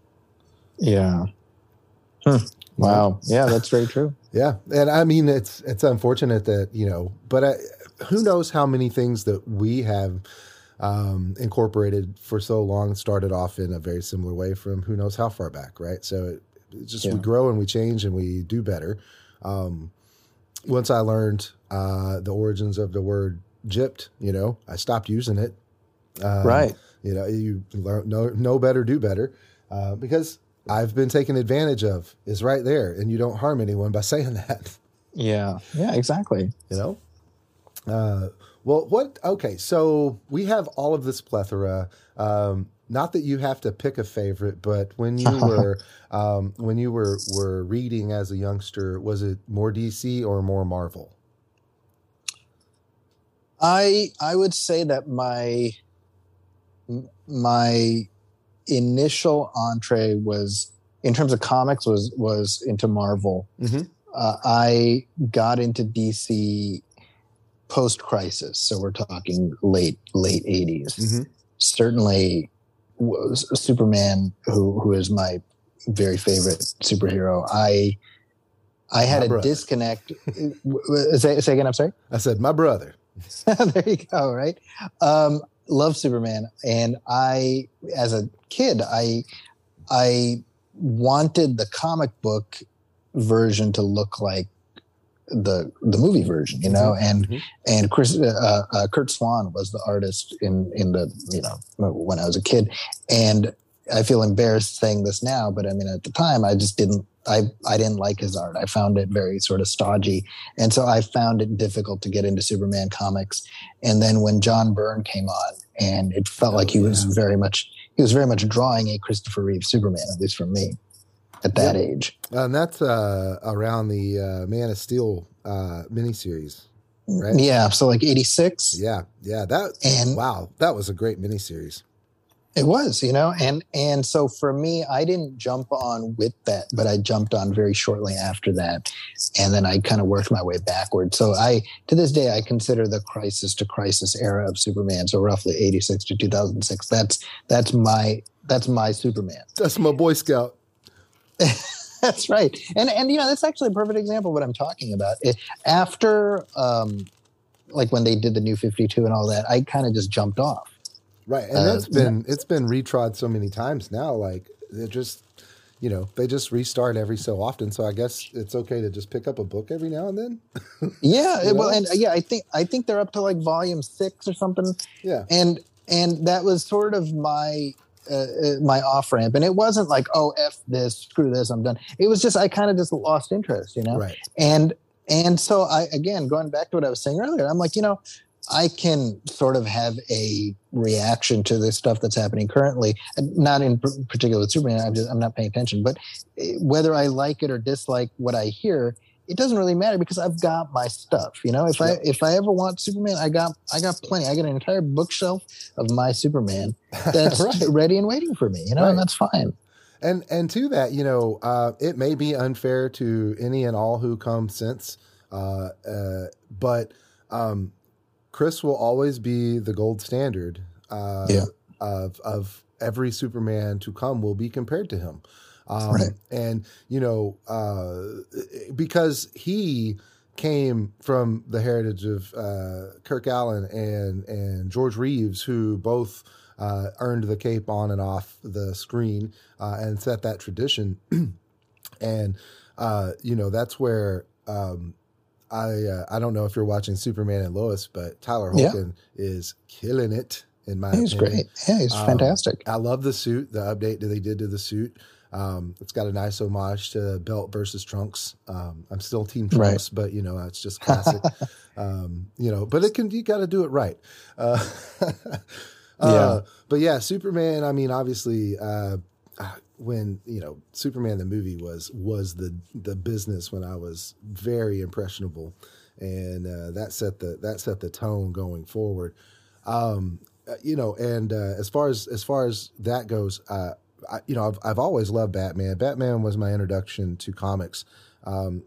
Yeah. Hmm. Wow. Yeah, that's very true. Yeah. And I mean, it's, it's unfortunate that, you know, but I, who knows how many things that we have um, incorporated for so long started off in a very similar way from who knows how far back. Right. So it, it just, Yeah. we grow and we change and we do better. Um, once I learned, uh, the origins of the word gypped, you know, I stopped using it. Um, Right. You know, you learn, know, know better, do better, uh, because I've been taken advantage of is right there. And you don't harm anyone by saying that, Yeah. Yeah, exactly. you know? Uh, well, what, okay. So we have all of this plethora, um, not that you have to pick a favorite, but when you were, um, when you were, were reading as a youngster, was it more D C or more Marvel? I I would say that my my initial entree was in terms of comics was was into Marvel. Mm-hmm. Uh, I got into D C post Crisis, so we're talking late late eighties. Mm-hmm. Certainly, was Superman, who who is my very favorite superhero. I I had My a brother. disconnect. say, say again. I'm sorry. I said, my brother. There you go. Right. Um, love Superman, and I, as a kid, I I wanted the comic book version to look like the the movie version, you know, Mm-hmm. and Mm-hmm. and Chris uh, uh, Kurt Swan was the artist in in the you know when I was a kid, and I feel embarrassed saying this now, but I mean at the time I just didn't I I didn't like his art. I found it very sort of stodgy, and so I found it difficult to get into Superman comics. And then when John Byrne came on, and it felt Oh, like he yeah. was very much he was very much drawing a Christopher Reeve Superman, at least for me, at that Yep. age. And that's uh, around the uh, Man of Steel uh, miniseries, right? Yeah, so like eighty-six. Yeah, yeah. That And- wow, that was a great miniseries. It was, you know, and and so for me, I didn't jump on with that, but I jumped on very shortly after that, and then I kind of worked my way backward. So I, to this day, I consider the Crisis to Crisis era of Superman, so roughly eighty-six to two thousand six. That's that's my that's my Superman. That's my Boy Scout. That's right, and and you know that's actually a perfect example of what I'm talking about. It, after, um, like when they did the New fifty-two and all that, I kind of just jumped off. Right, and Uh, that's been it's been retrod so many times now. Like they're just, you know, they just restart every so often. So I guess it's okay to just pick up a book every now and then. Yeah, You well, know? and uh, yeah, I think I think they're up to like volume six or something, Yeah, and and that was sort of my uh, uh, my off ramp, and it wasn't like oh f this, screw this, I'm done. It was just I kind of just lost interest, you know, right. and and so I again going back to what I was saying earlier, I'm like you know I can sort of have a reaction to the stuff that's happening currently, not in particular with Superman. I'm just, I'm not paying attention, but whether I like it or dislike what I hear, it doesn't really matter because I've got my stuff. You know, if yep. I if I ever want Superman, I got I got plenty. I got an entire bookshelf of my Superman that's right. ready and waiting for me. You know, right. and that's fine. And and to that, you know, uh, it may be unfair to any and all who come since, uh, uh, but um, Chris will always be the gold standard uh, yeah. of of every Superman to come will be compared to him. Um, right. And, you know, uh, because he came from the heritage of uh, Kirk Allen and, and George Reeves, who both uh, earned the cape on and off the screen uh, and set that tradition. and, uh, you know, that's where um, I uh, I don't know if you're watching Superman and Lois, but Tyler Hoechlin yeah. is killing it, in my he's opinion. He's great. Yeah, he's um, fantastic. I love the suit, the update that they did to the suit. Um, it's got a nice homage to Belt versus Trunks. Um, I'm still Team Trunks, right. but you know, it's just classic. um, you know, but it can, you got to do it right. Uh, uh, yeah. But yeah, Superman, I mean, obviously, uh, when, you know, Superman, the movie was, was the, the business when I was very impressionable. And, uh, that set the, that set the tone going forward. Um, you know, and, uh, as far as, as far as that goes, uh, I, you know, I've, I've always loved Batman. Batman was my introduction to comics. Um,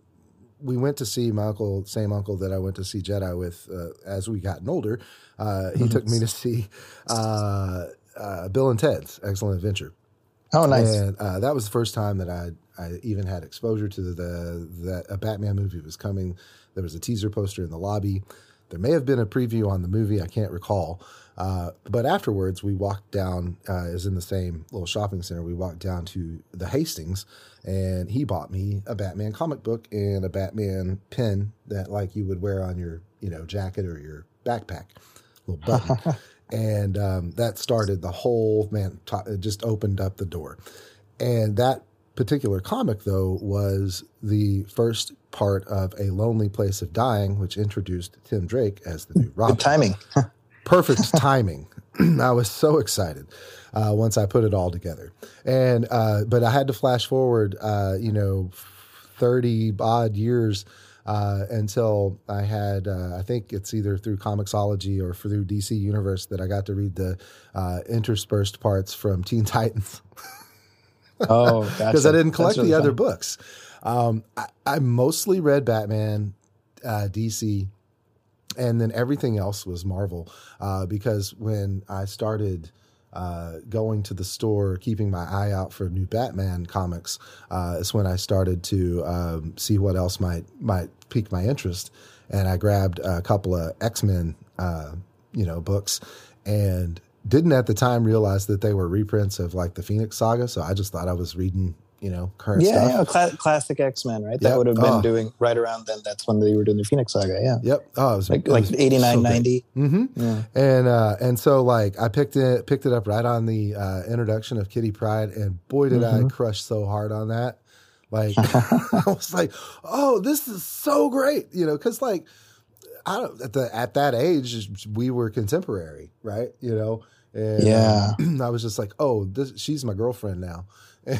we went to see my uncle, same uncle that I went to see Jedi with uh, as we gotten older. Uh, he took me to see uh, uh, Bill and Ted's Excellent Adventure. Oh, nice! And uh, that was the first time that I I even had exposure to the, the that a Batman movie was coming. There was a teaser poster in the lobby. There may have been a preview on the movie. I can't recall. Uh, but afterwards, we walked down, uh, is in the same little shopping center. We walked down to the Hastings, and he bought me a Batman comic book and a Batman pin that, like, you would wear on your, you know, jacket or your backpack, little button. and um, that started the whole, man, t- it just opened up the door. And that particular comic, though, was the first part of A Lonely Place of Dying, which introduced Tim Drake as the new Robin. Good timing. Perfect timing. I was so excited uh, once I put it all together. And uh, but I had to flash forward, uh, you know, thirty odd years uh, until I had, uh, I think it's either through Comixology or through D C Universe that I got to read the uh, interspersed parts from Teen Titans. Oh, because I didn't collect really the fun. other books. Um, I, I mostly read Batman, uh, D C, and then everything else was Marvel. Uh, because when I started uh, going to the store, keeping my eye out for new Batman comics, uh, is when I started to um, see what else might might pique my interest. And I grabbed a couple of X-Men, uh, you know, books, and didn't at the time realize that they were reprints of like the Phoenix Saga. So I just thought I was reading, you know, current yeah, stuff. Yeah, cl- classic X-Men, right? That yep. would have been oh. doing right around then. That's when they were doing the Phoenix Saga. Yeah. Yep. Oh, it was like it like was eighty-nine, so ninety. Mm-hmm. Yeah. And uh, and so like I picked it picked it up right on the uh, introduction of Kitty Pryde, and boy did mm-hmm. I crush so hard on that. Like I was like, oh, this is so great, you know, because like I don't at the at that age we were contemporary, right? You know. And yeah, um, I was just like, "Oh, this, she's my girlfriend now." and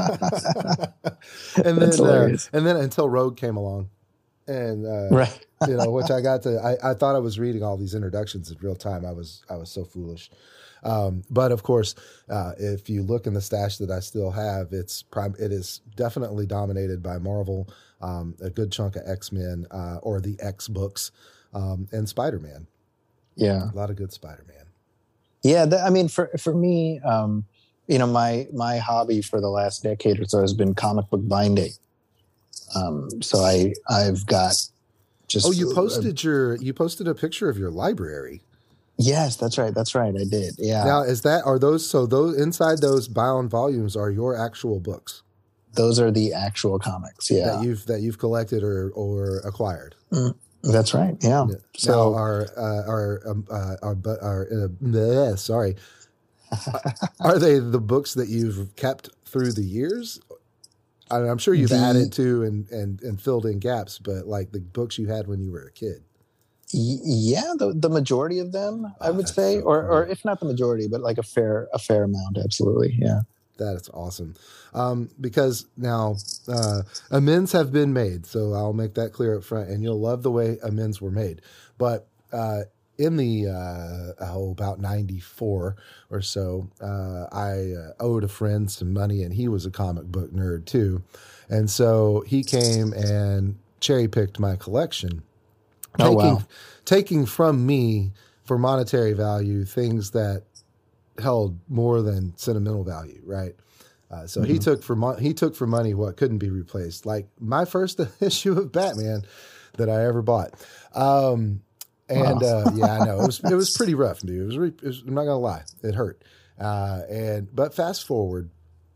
then, uh, and then until Rogue came along, and uh, right, you know, which I got to, I, I thought I was reading all these introductions in real time. I was, I was so foolish. Um, but of course, uh, if you look in the stash that I still have, it's prime. It is definitely dominated by Marvel, um, a good chunk of X-Men uh, or the X books, um, and Spider-Man. Yeah, a lot of good Spider-Man. Yeah, that, I mean, for for me, um, you know, my my hobby for the last decade or so has been comic book binding. Um, so I I've got just oh, you posted uh, your you posted a picture of your library. Yes, that's right. That's right. I did. Yeah. Now, is that are those so those inside those bound volumes are your actual books? Those are the actual comics. Yeah, that you've that you've collected or or acquired. Mm. That's right. Yeah. So now our uh, our um, uh, our our uh, bleh, sorry, are they the books that you've kept through the years? I mean, I'm sure you've the, added to and, and and filled in gaps, but like the books you had when you were a kid. Y- yeah, the, the majority of them, I Oh, would that's say, so or, cool. or if not the majority, but like a fair, a fair amount. Absolutely. Yeah. That is awesome. Um, because now uh, amends have been made, so I'll make that clear up front, and you'll love the way amends were made. But uh, in the uh, oh, about ninety-four or so, uh, I uh, owed a friend some money, and he was a comic book nerd too, and so he came and cherry picked my collection, Oh, taking wow. taking from me for monetary value things that held more than sentimental value, right? Uh, so mm-hmm. he took for mo- he took for money what couldn't be replaced, like my first issue of Batman that I ever bought. Um, and wow. uh, yeah, I know it was it was pretty rough, dude. It was, re- it was I'm not gonna lie, it hurt. Uh, and but fast forward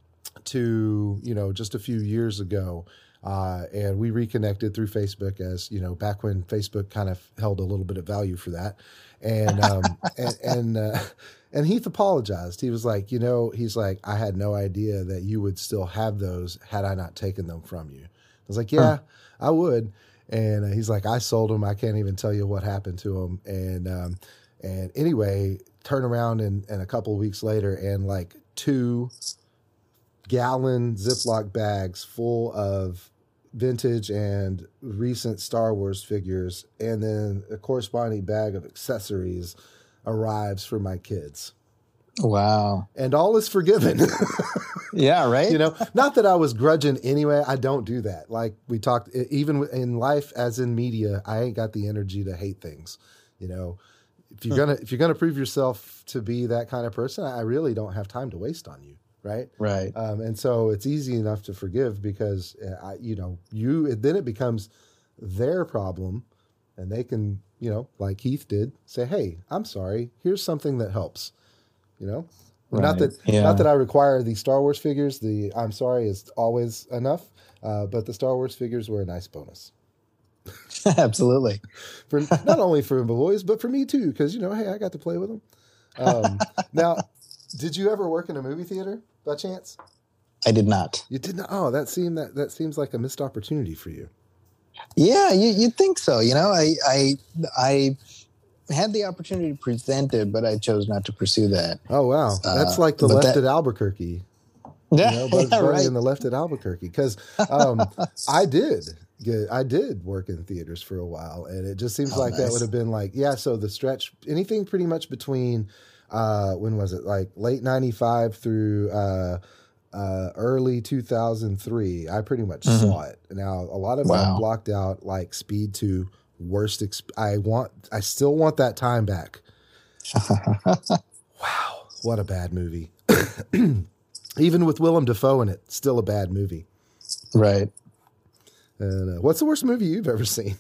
to you know just a few years ago. Uh, and we reconnected through Facebook, as you know, back when Facebook kind of held a little bit of value for that. And, um, and, and, uh, and Heath apologized. He was like, you know, he's like, I had no idea that you would still have those had I not taken them from you. I was like, yeah, huh. I would. And uh, he's like, I sold them. I can't even tell you what happened to them. And, um, and anyway, turn around and, and a couple of weeks later and like two gallon Ziploc bags full of vintage and recent Star Wars figures, and then a corresponding bag of accessories arrives for my kids. Wow. And all is forgiven. Yeah, right? You know, not that I was grudging anyway. I don't do that. Like we talked, even in life as in media, I ain't got the energy to hate things. You know, if you're gonna if you're gonna prove yourself to be that kind of person, I really don't have time to waste on you. Right. Right. Um, and so it's easy enough to forgive because, uh, I, you know, you, then it becomes their problem and they can, you know, like Heath did say, hey, I'm sorry. Here's something that helps, you know, right. not that, yeah. not that I require the Star Wars figures. The I'm sorry is always enough. Uh, but the Star Wars figures were a nice bonus. Absolutely. For not only for the boys, but for me too. Cause you know, hey, I got to play with them. Um, now, did you ever work in a movie theater? By chance? I did not. You did not? Oh, that seemed that that seems like a missed opportunity for you. Yeah, you, you'd think so. You know, I I I had the opportunity presented, but I chose not to pursue that. Oh wow, that's uh, like the left that, at Albuquerque. Yeah, you know, Bugs yeah, Bunny right. and the left at Albuquerque. Because um, I did get, I did work in theaters for a while, and it just seems oh, like nice. That would have been like yeah. So the stretch, anything pretty much between. Uh, when was it? Like late ninety-five through uh, uh, early two thousand three. I pretty much mm-hmm. saw it. Now a lot of wow. them blocked out, like Speed two, worst. Exp- I want. I still want that time back. Wow, what a bad movie. Even with Willem Dafoe in it, still a bad movie. Right. And uh, what's the worst movie you've ever seen?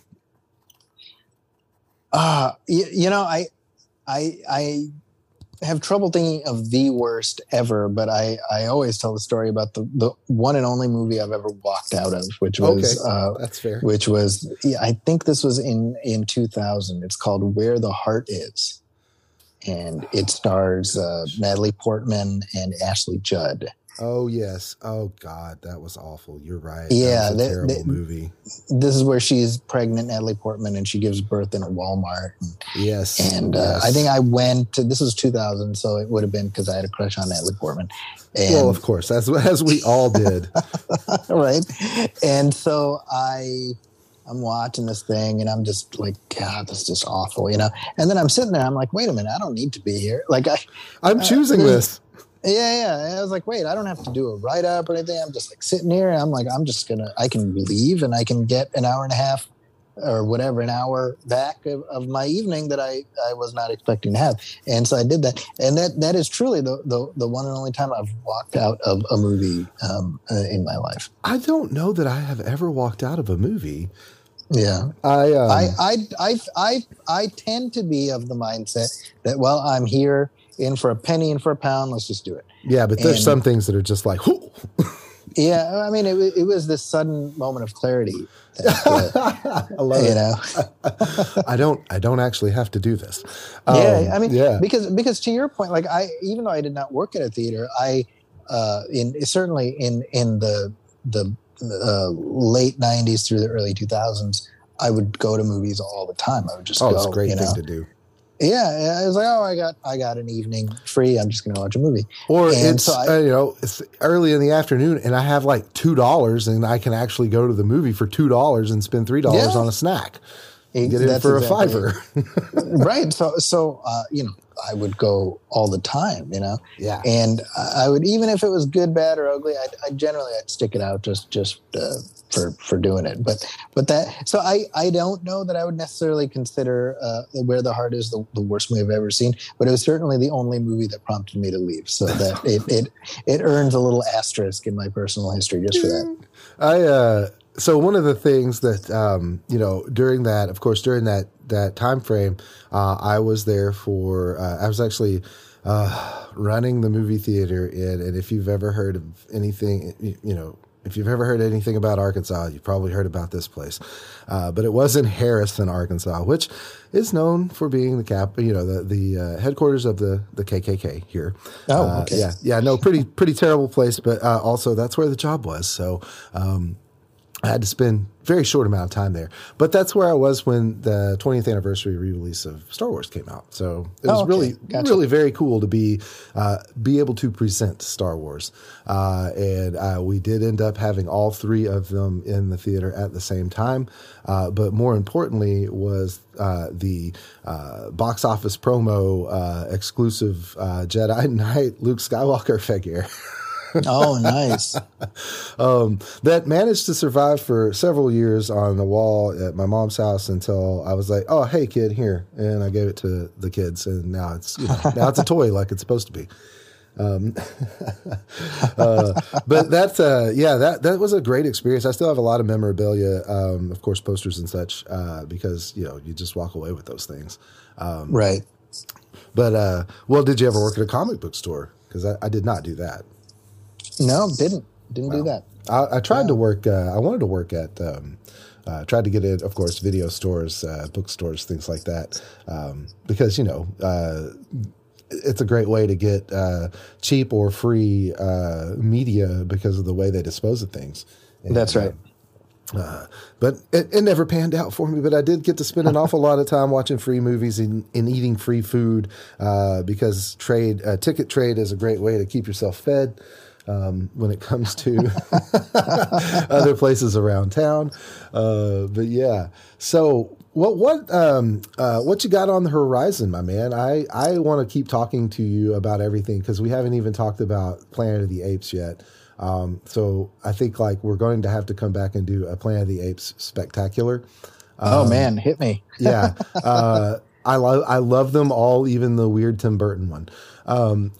Uh, you, you know, I, I, I. have trouble thinking of the worst ever, but I, I always tell the story about the, the one and only movie I've ever walked out of, which was, okay. uh, that's fair. Which was, yeah, I think this was in, in two thousand. It's called Where the Heart Is. And it stars, uh, Natalie Portman and Ashley Judd. Oh yes. Oh God, that was awful. You're right. Yeah. That was a they, terrible they, movie. This is where she's pregnant, Natalie Portman, and she gives birth in a Walmart. And, yes. And uh, yes. I think I went to, this was two thousand, so it would have been because I had a crush on Natalie Portman. And, well, of course, as, as we all did. Right. And so I, I'm watching this thing and I'm just like, God, this is just awful, you know? And then I'm sitting there, I'm like, wait a minute, I don't need to be here. Like I, I'm choosing uh, this. Yeah, yeah. And I was like, wait, I don't have to do a write up or anything. I'm just like sitting here. And I'm like, I'm just gonna, I can leave and I can get an hour and a half or whatever, an hour back of, of my evening that I, I was not expecting to have. And so I did that. And that, that is truly the, the, the one and only time I've walked out of a movie um, uh, in my life. I don't know that I have ever walked out of a movie. Yeah. I, um, I, I, I, I, I tend to be of the mindset that, well, I'm here in for a penny and for a pound. Let's just do it. Yeah. But there's and, some things that are just like, whoo. Yeah. I mean, it, it was this sudden moment of clarity. That, uh, I love you it. know, I don't, I don't actually have to do this. Um, yeah. I mean, yeah. because, because to your point, like I, even though I did not work at a theater, I, uh, in certainly in, in the, the, uh, late nineties through the early two thousands, I would go to movies all the time. I would just oh, go. It's a great you thing know? to do. Yeah, I was like, oh, I got I got an evening free. I'm just going to watch a movie. Or and it's so I, uh, you know it's early in the afternoon, and I have like two dollars, and I can actually go to the movie for two dollars and spend three dollars yeah. on a snack. It, Get it for exactly a fiver, right? So, so uh, you know, I would go all the time, you know. Yeah. And I would, even if it was good, bad, or ugly, I, I generally I'd stick it out just just uh, for for doing it. But but that so I I don't know that I would necessarily consider uh, Where the Heart Is the, the worst movie I've ever seen, but it was certainly the only movie that prompted me to leave. So that it it it earns a little asterisk in my personal history just for that. I. uh So one of the things that, um, you know, during that, of course, during that, that time frame, uh, I was there for, uh, I was actually uh, running the movie theater in, and if you've ever heard of anything, you know, if you've ever heard anything about Arkansas, you've probably heard about this place. Uh, but it was in Harrison, Arkansas, which is known for being the cap, you know, the the uh, headquarters of the, the K K K here. Oh, okay. Uh, yeah, yeah, no, pretty pretty terrible place, but uh, also that's where the job was. So. Um, I had to spend a very short amount of time there. But that's where I was when the twentieth anniversary re-release of Star Wars came out. So it was oh, okay. really, Gotcha. really very cool to be uh, be able to present Star Wars. Uh, and uh, we did end up having all three of them in the theater at the same time. Uh, but more importantly was uh, the uh, box office promo uh, exclusive uh, Jedi Knight Luke Skywalker figure. Oh, nice. um, that managed to survive for several years on the wall at my mom's house until I was like, oh, hey, kid, here. And I gave it to the kids. And now it's, you know, now it's a toy like it's supposed to be. Um, uh, but that's, uh, yeah, that, that was a great experience. I still have a lot of memorabilia, um, of course, posters and such, uh, because, you know, you just walk away with those things. Um, right. But, uh, well, did you ever work at a comic book store? Because I, I did not do that. No, didn't. Didn't well, do that. I, I tried yeah. to work, uh, I wanted to work at, um, uh, tried to get in, of course, video stores, uh, bookstores, things like that. Um, because, you know, uh, it's a great way to get uh, cheap or free uh, media because of the way they dispose of things. And, That's right. Uh, uh, but it, it never panned out for me. But I did get to spend an awful lot of time watching free movies and, and eating free food uh, because trade uh, ticket trade is a great way to keep yourself fed. Um, when it comes to other places around town. Uh, but yeah, so what, what, um, uh, what you got on the horizon, my man? I, I want to keep talking to you about everything because we haven't even talked about Planet of the Apes yet. Um, so I think like we're going to have to come back and do a Planet of the Apes spectacular. Um, oh man, hit me. yeah. Uh, I love, I love them all, even the weird Tim Burton one. Um,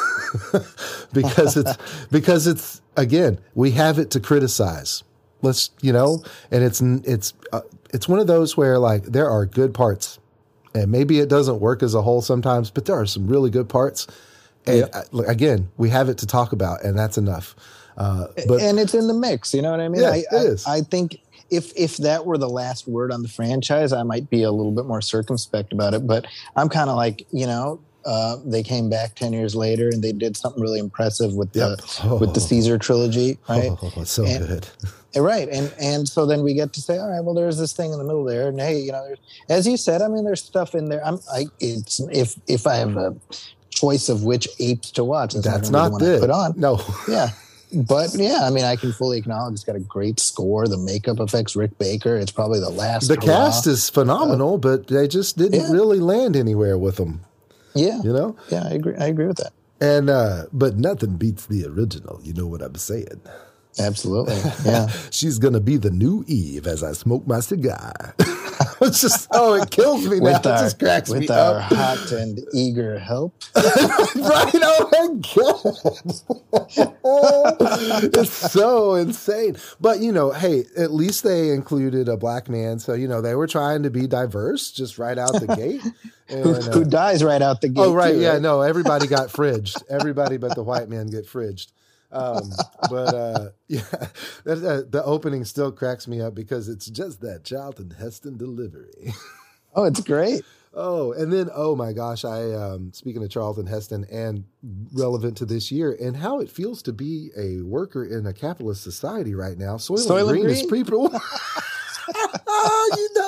because it's because it's again we have it to criticize. Let's you know, and it's it's uh, it's one of those where like there are good parts, and maybe it doesn't work as a whole sometimes, but there are some really good parts. And yeah. uh, again, we have it to talk about, and that's enough. Uh, but and it's in the mix. You know what I mean? Yeah, I, it I, is. I think if if that were the last word on the franchise, I might be a little bit more circumspect about it. But I'm kind of like you know. Uh, they came back ten years later and they did something really impressive with the yep. oh. with the Caesar trilogy, right? Oh, it's so and, good, right? And and so then we get to say, all right, well, there's this thing in the middle there, and hey, you know, there's, as you said, I mean, there's stuff in there. I'm, I, it's if if I have a choice of which apes to watch, it's that's not, not the one it. I put on. No, yeah. But yeah, I mean, I can fully acknowledge it's got a great score. The makeup effects, Rick Baker. It's probably the last. The hurrah. cast is phenomenal, uh, but they just didn't yeah. really land anywhere with them. Yeah, you know. Yeah, I agree. I agree with that. And uh, but nothing beats the original. You know what I'm saying? Absolutely. Yeah. She's gonna be the new Eve as I smoke my cigar. It's just oh, it kills me now. With our, it just cracks with me our up. hot and eager help. Right? Oh my god! It's so insane. But you know, hey, at least they included a black man, so you know they were trying to be diverse just right out the gate. And, who, who uh, dies right out the gate? Oh right, too, yeah, right? no, everybody got fridged. Everybody but the white man get fridged. Um, but uh, yeah, that, uh, the opening still cracks me up because it's just that Charlton Heston delivery. Oh, it's great. Oh, and then, oh my gosh, I, um, speaking of Charlton Heston and relevant to this year and how it feels to be a worker in a capitalist society right now, Soylent, Soylent Green, Green is people. You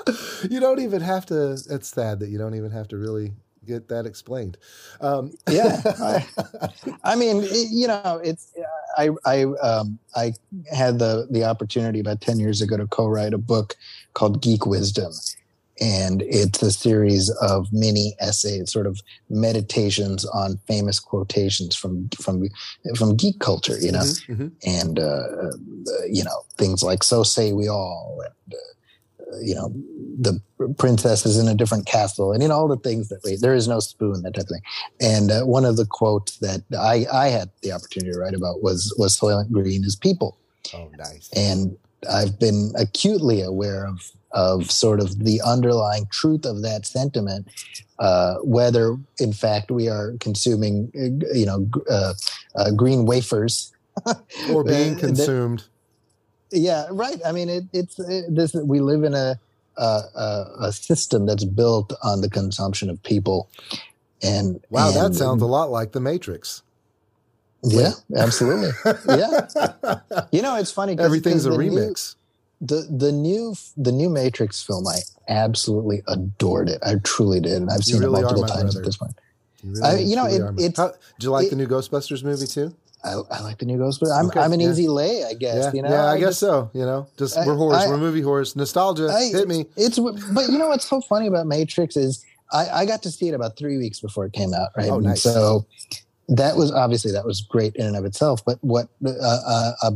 You don't even have to. It's sad that you don't even have to really get that explained. Um, yeah, I, I mean, it, you know, it's I I um, I had the the opportunity about ten years ago to co-write a book called Geek Wisdom, and it's a series of mini essays, sort of meditations on famous quotations from from from geek culture, you know, mm-hmm, mm-hmm. and uh, you know things like "So say we all," and uh, you know, the princess is in a different castle, and you know all the things that we, there is no spoon, that type of thing. And uh, one of the quotes that I I had the opportunity to write about was was Soylent Green is people. Oh, nice. And I've been acutely aware of of sort of the underlying truth of that sentiment, uh, whether in fact we are consuming, you know, uh, uh, green wafers or being consumed. That, yeah, right. I mean, it, it's it, this. We live in a, a a system that's built on the consumption of people. And wow, and, that sounds a lot like The Matrix. Yeah, absolutely. Yeah, you know, it's funny. Cause, Everything's cause a remix. New, The the new the new Matrix film, I absolutely adored it. I truly did, and I've seen really it multiple times brother. at this point. You, really, I, you know, really it, it's. How, did you like it, the new Ghostbusters movie too? I, I like the new Ghostbusters. I'm okay, I'm an yeah. easy lay, I guess. Yeah, you know, yeah, I, I guess just, so. You know, just I, we're horrors, I, we're movie horrors. Nostalgia I, hit me. It's but you know what's so funny about Matrix is I, I got to see it about three weeks before it came out, right? Oh, nice. And so that was obviously that was great in and of itself. But what uh, uh, a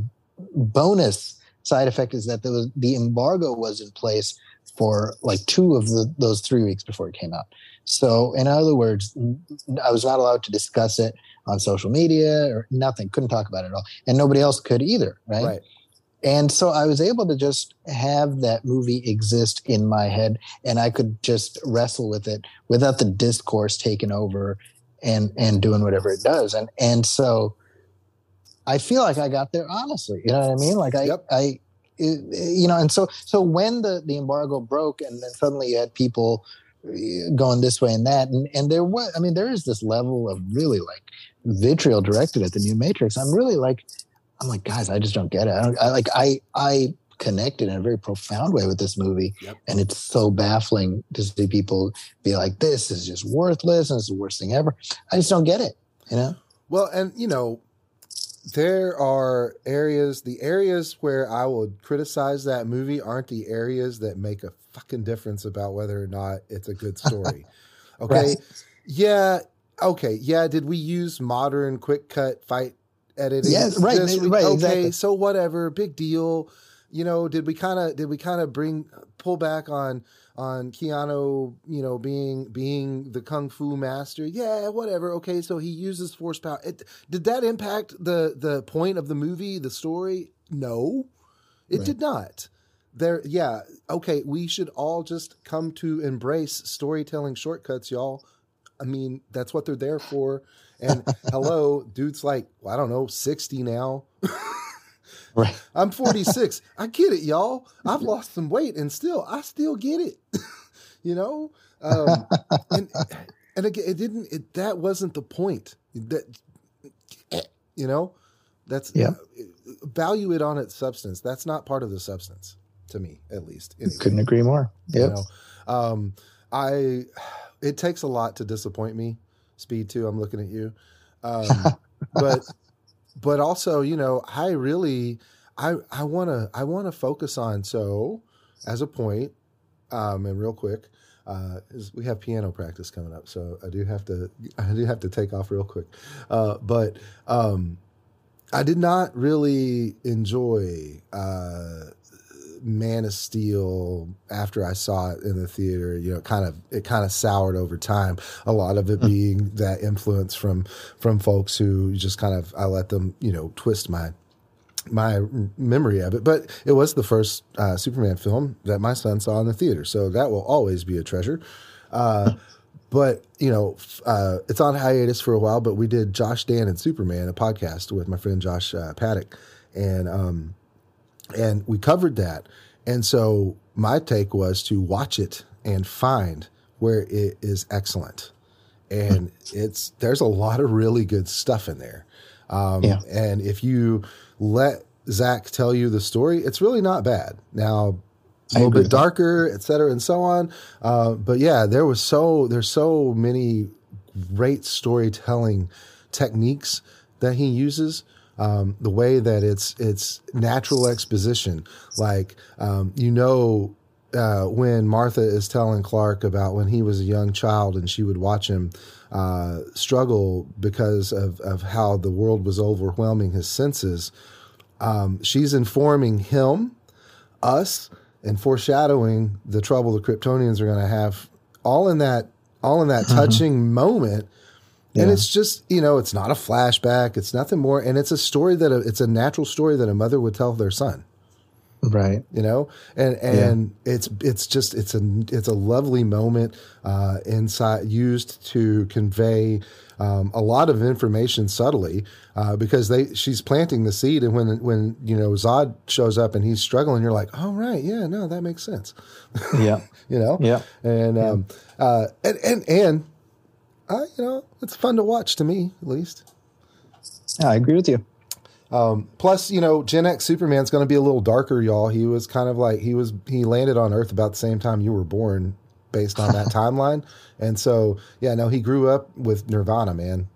bonus side effect is that there was, the embargo was in place for like two of the, those three weeks before it came out. So in other words, I was not allowed to discuss it on social media or nothing. Couldn't talk about it at all, and nobody else could either, right? Right. And so I was able to just have that movie exist in my head, and I could just wrestle with it without the discourse taking over and and doing whatever it does. And and so I feel like I got there honestly. You know what I mean? Like I yep. I it, you know. And so so when the the embargo broke, and then suddenly you had people going this way and that, and and there was I mean there is this level of really like vitriol directed at the new Matrix. I'm really like. I'm like, guys, I just don't get it. I, don't, I like, I, I connected in a very profound way with this movie, yep. and it's so baffling to see people be like, "This is just worthless, and it's the worst thing ever." I just don't get it, you know. Well, and you know, there are areas. The areas where I would criticize that movie aren't the areas that make a fucking difference about whether or not it's a good story. Okay, right. yeah, okay, yeah. Did we use modern quick cut fight editing? Yes, right, this, right, okay, exactly. So whatever, big deal. You know, did we kind of did we kind of bring pull back on on Keanu, you know, being being the kung fu master? Yeah, whatever. Okay, so he uses force power. It, did that impact the the point of the movie, the story? No, it right. did not. There, yeah, okay. We should all just come to embrace storytelling shortcuts, y'all. I mean, that's what they're there for. And hello, dude's like, well, I don't know, sixty now. Right. I'm forty-six. I get it, y'all. I've lost some weight and still, I still get it. You know? Um, and, and again, it didn't, it, that wasn't the point. That, you know, that's, yeah. uh, value it on its substance. That's not part of the substance to me, at least. Anyway. Couldn't agree more. Yep. You know, um, I, it takes a lot to disappoint me. Speed two, I'm looking at you. Um, but, but also, you know, I really, I, I want to, I want to focus on, so as a point, um, and real quick, uh, is we have piano practice coming up. So I do have to, I do have to take off real quick. Uh, but, um, I did not really enjoy, uh, Man of Steel after I saw it in the theater. You know, kind of it kind of soured over time. A lot of it being that influence from from folks who just kind of I let them, you know, twist my my memory of it. But it was the first uh, Superman film that my son saw in the theater, so that will always be a treasure. Uh, but you know, uh, it's on hiatus for a while. But we did Josh, Dan, and Superman, a podcast with my friend Josh uh, Paddock, and um, and we covered that. And so my take was to watch it and find where it is excellent. And it's, there's a lot of really good stuff in there. Um, yeah. And if you let Zach tell you the story, it's really not bad. Now, a little bit darker, et cetera, and so on. Uh, but yeah, there was so there's so many great storytelling techniques that he uses. Um, the way that it's it's natural exposition, like um, you know. Uh, when Martha is telling Clark about when he was a young child and she would watch him uh, struggle because of, of how the world was overwhelming his senses, um, she's informing him, us, and foreshadowing the trouble the Kryptonians are going to have all in that all in that mm-hmm. touching moment. Yeah. And it's just, you know, it's not a flashback. It's nothing more. And it's a story that a, it's a natural story that a mother would tell their son. Right. You know, and, and yeah. it's, it's just, it's a, it's a lovely moment, uh, inside used to convey, um, a lot of information subtly, uh, because they, she's planting the seed. And when, when, you know, Zod shows up and he's struggling, you're like, oh, right. Yeah, no, that makes sense. Yeah. You know? Yeah. And, yeah. um, uh, and, and, and, uh, you know, it's fun to watch to me, at least. Yeah, I agree with you. Um, plus, you know, Gen X Superman's going to be a little darker, y'all. He was kind of like, he was, he landed on Earth about the same time you were born based on that timeline. And so, yeah, no, he grew up with Nirvana, man.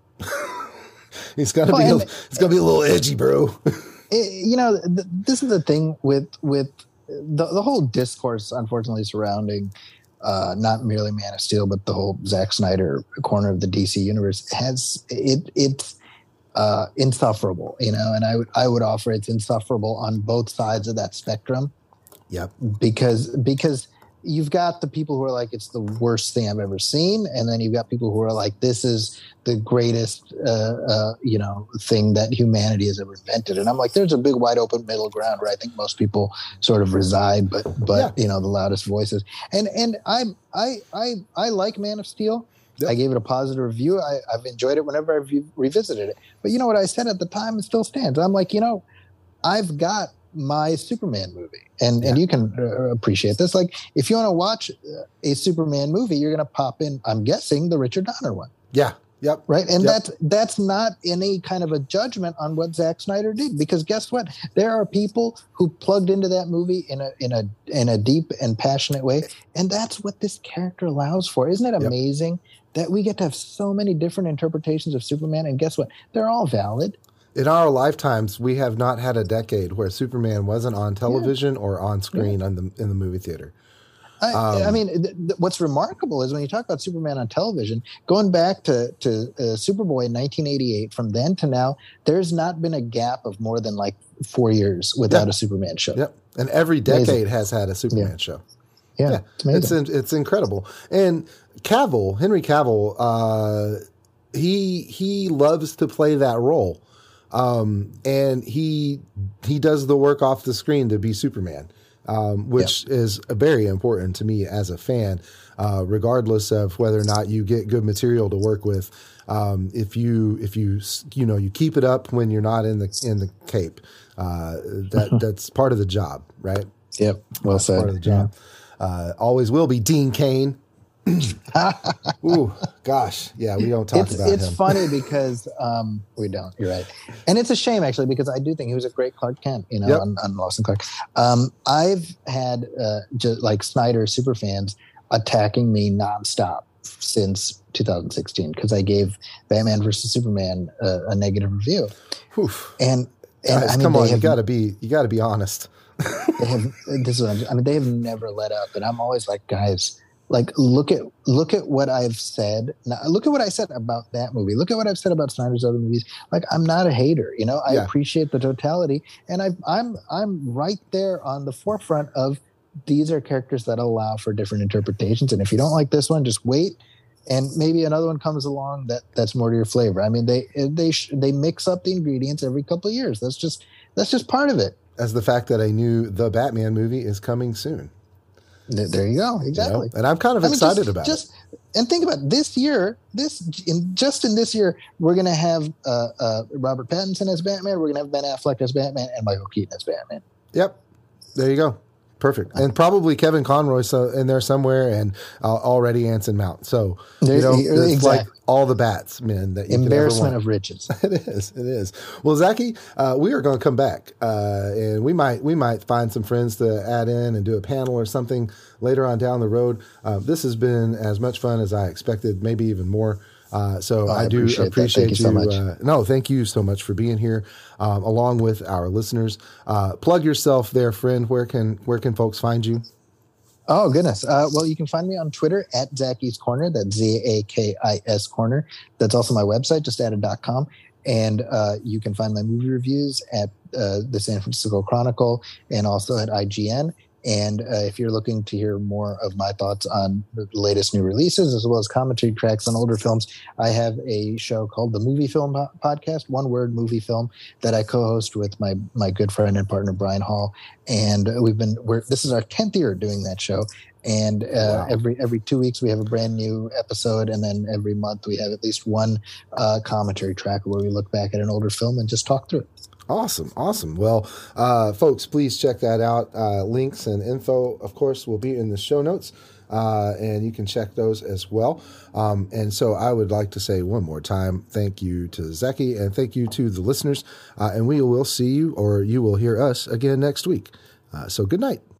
He's going to well, be, a, it's going to be a little edgy, bro. it, you know, th- this is the thing with, with the, the whole discourse, unfortunately, surrounding, uh, not merely Man of Steel, but the whole Zack Snyder corner of the D C universe has it, it's, Uh, insufferable, you know, and I would I would offer it's insufferable on both sides of that spectrum. Yep. Because because you've got the people who are like it's the worst thing I've ever seen, and then you've got people who are like this is the greatest uh, uh, you know thing that humanity has ever invented. And I'm like, there's a big wide open middle ground where I think most people sort of reside, but but yeah. you know the loudest voices. And and I I I I like Man of Steel. Yep. I gave it a positive review. I, I've enjoyed it whenever I've re- revisited it. But you know what I said at the time? It still stands. I'm like, you know, I've got my Superman movie. And yeah. and you can uh, appreciate this. Like, if you want to watch a Superman movie, you're going to pop in, I'm guessing, the Richard Donner one. Yeah. Yep. Right. And yep. that's that's not any kind of a judgment on what Zack Snyder did, because guess what? There are people who plugged into that movie in a in a in a deep and passionate way. And that's what this character allows for. Isn't it amazing yep. that we get to have so many different interpretations of Superman? And guess what? They're all valid. In our lifetimes, we have not had a decade where Superman wasn't on television yeah. or on screen yeah. on the in the movie theater. I, um, I mean, th- th- what's remarkable is when you talk about Superman on television, going back to, to uh, Superboy in nineteen eighty-eight, from then to now, there's not been a gap of more than like four years without yep. a Superman show. Yep. And every decade amazing. has had a Superman yeah. show. Yeah. yeah. It's, it's, it's incredible. And Cavill, Henry Cavill, uh, he, he loves to play that role. Um, and he, he does the work off the screen to be Superman. Um, which yeah. is very important to me as a fan, uh, regardless of whether or not you get good material to work with. Um, if you, if you, you know, you keep it up when you're not in the, in the cape, uh, that, that's part of the job, right? Yep. Well that's said. Part of the job. Yeah. Uh, always will be Dean Cain. Ooh, gosh. Yeah. We don't talk it's, about it's him. It's funny because, um, we don't, you're right. And it's a shame actually, because I do think he was a great Clark Kent, you know, yep. on, on Lois and Clark. Um, I've had, uh, just like Snyder super fans attacking me nonstop since two thousand sixteen, because I gave Batman versus Superman a, a negative review. Oof. And, and Guys, I mean, come on, have, you gotta be, you gotta be honest. they have, this is what I'm, I mean, they have never let up, and I'm always like, guys, like, look at look at what I've said. Now, look at what I said about that movie. Look at what I've said about Snyder's other movies. Like, I'm not a hater, you know. I yeah. appreciate the totality, and I, I'm I'm right there on the forefront of these are characters that allow for different interpretations. And if you don't like this one, just wait, and maybe another one comes along that that's more to your flavor. I mean, they they they mix up the ingredients every couple of years. That's just that's just part of it. As the fact that a new The Batman movie is coming soon. There you go. Exactly. You know? And I'm kind of I excited mean, just, about just, it. And think about it. This year, this in just in this year, we're going to have uh, uh, Robert Pattinson as Batman. We're going to have Ben Affleck as Batman and Michael Keaton as Batman. Yep. There you go. Perfect. And probably Kevin Conroy so, in there somewhere, and uh, already Anson Mount. So, There- you know, it's exactly. like all the bats, man, that you Embarrassment could ever want. of riches. It is. It is. Well, Zachy, uh, we are going to come back, uh, and we might we might find some friends to add in and do a panel or something later on down the road. Uh, this has been as much fun as I expected, maybe even more. Uh, so Oh, I I do appreciate that. appreciate Thank you so much. Uh, no, thank you so much for being here, um, along with our listeners. Uh, plug yourself there, friend. Where can where can folks find you? Oh, goodness. Uh, well, you can find me on Twitter at Zacky's Corner. That's Z A K I S Corner. That's also my website, just added dot com. And uh, you can find my movie reviews at uh, the San Francisco Chronicle and also at I G N. And uh, if you're looking to hear more of my thoughts on the latest new releases, as well as commentary tracks on older films, I have a show called the Movie Film Podcast, one word movie film, that I co-host with my my good friend and partner Brian Hall. And we've been we're this is our tenth year doing that show. And uh, Wow. every every two weeks we have a brand new episode, and then every month we have at least one uh, commentary track where we look back at an older film and just talk through it. Awesome. Awesome. Well, uh, folks, please check that out. Uh, links and info, of course, will be in the show notes, uh, and you can check those as well. Um, and so I would like to say one more time, thank you to Zachy, and thank you to the listeners. Uh, and we will see you, or you will hear us again next week. Uh, so good night.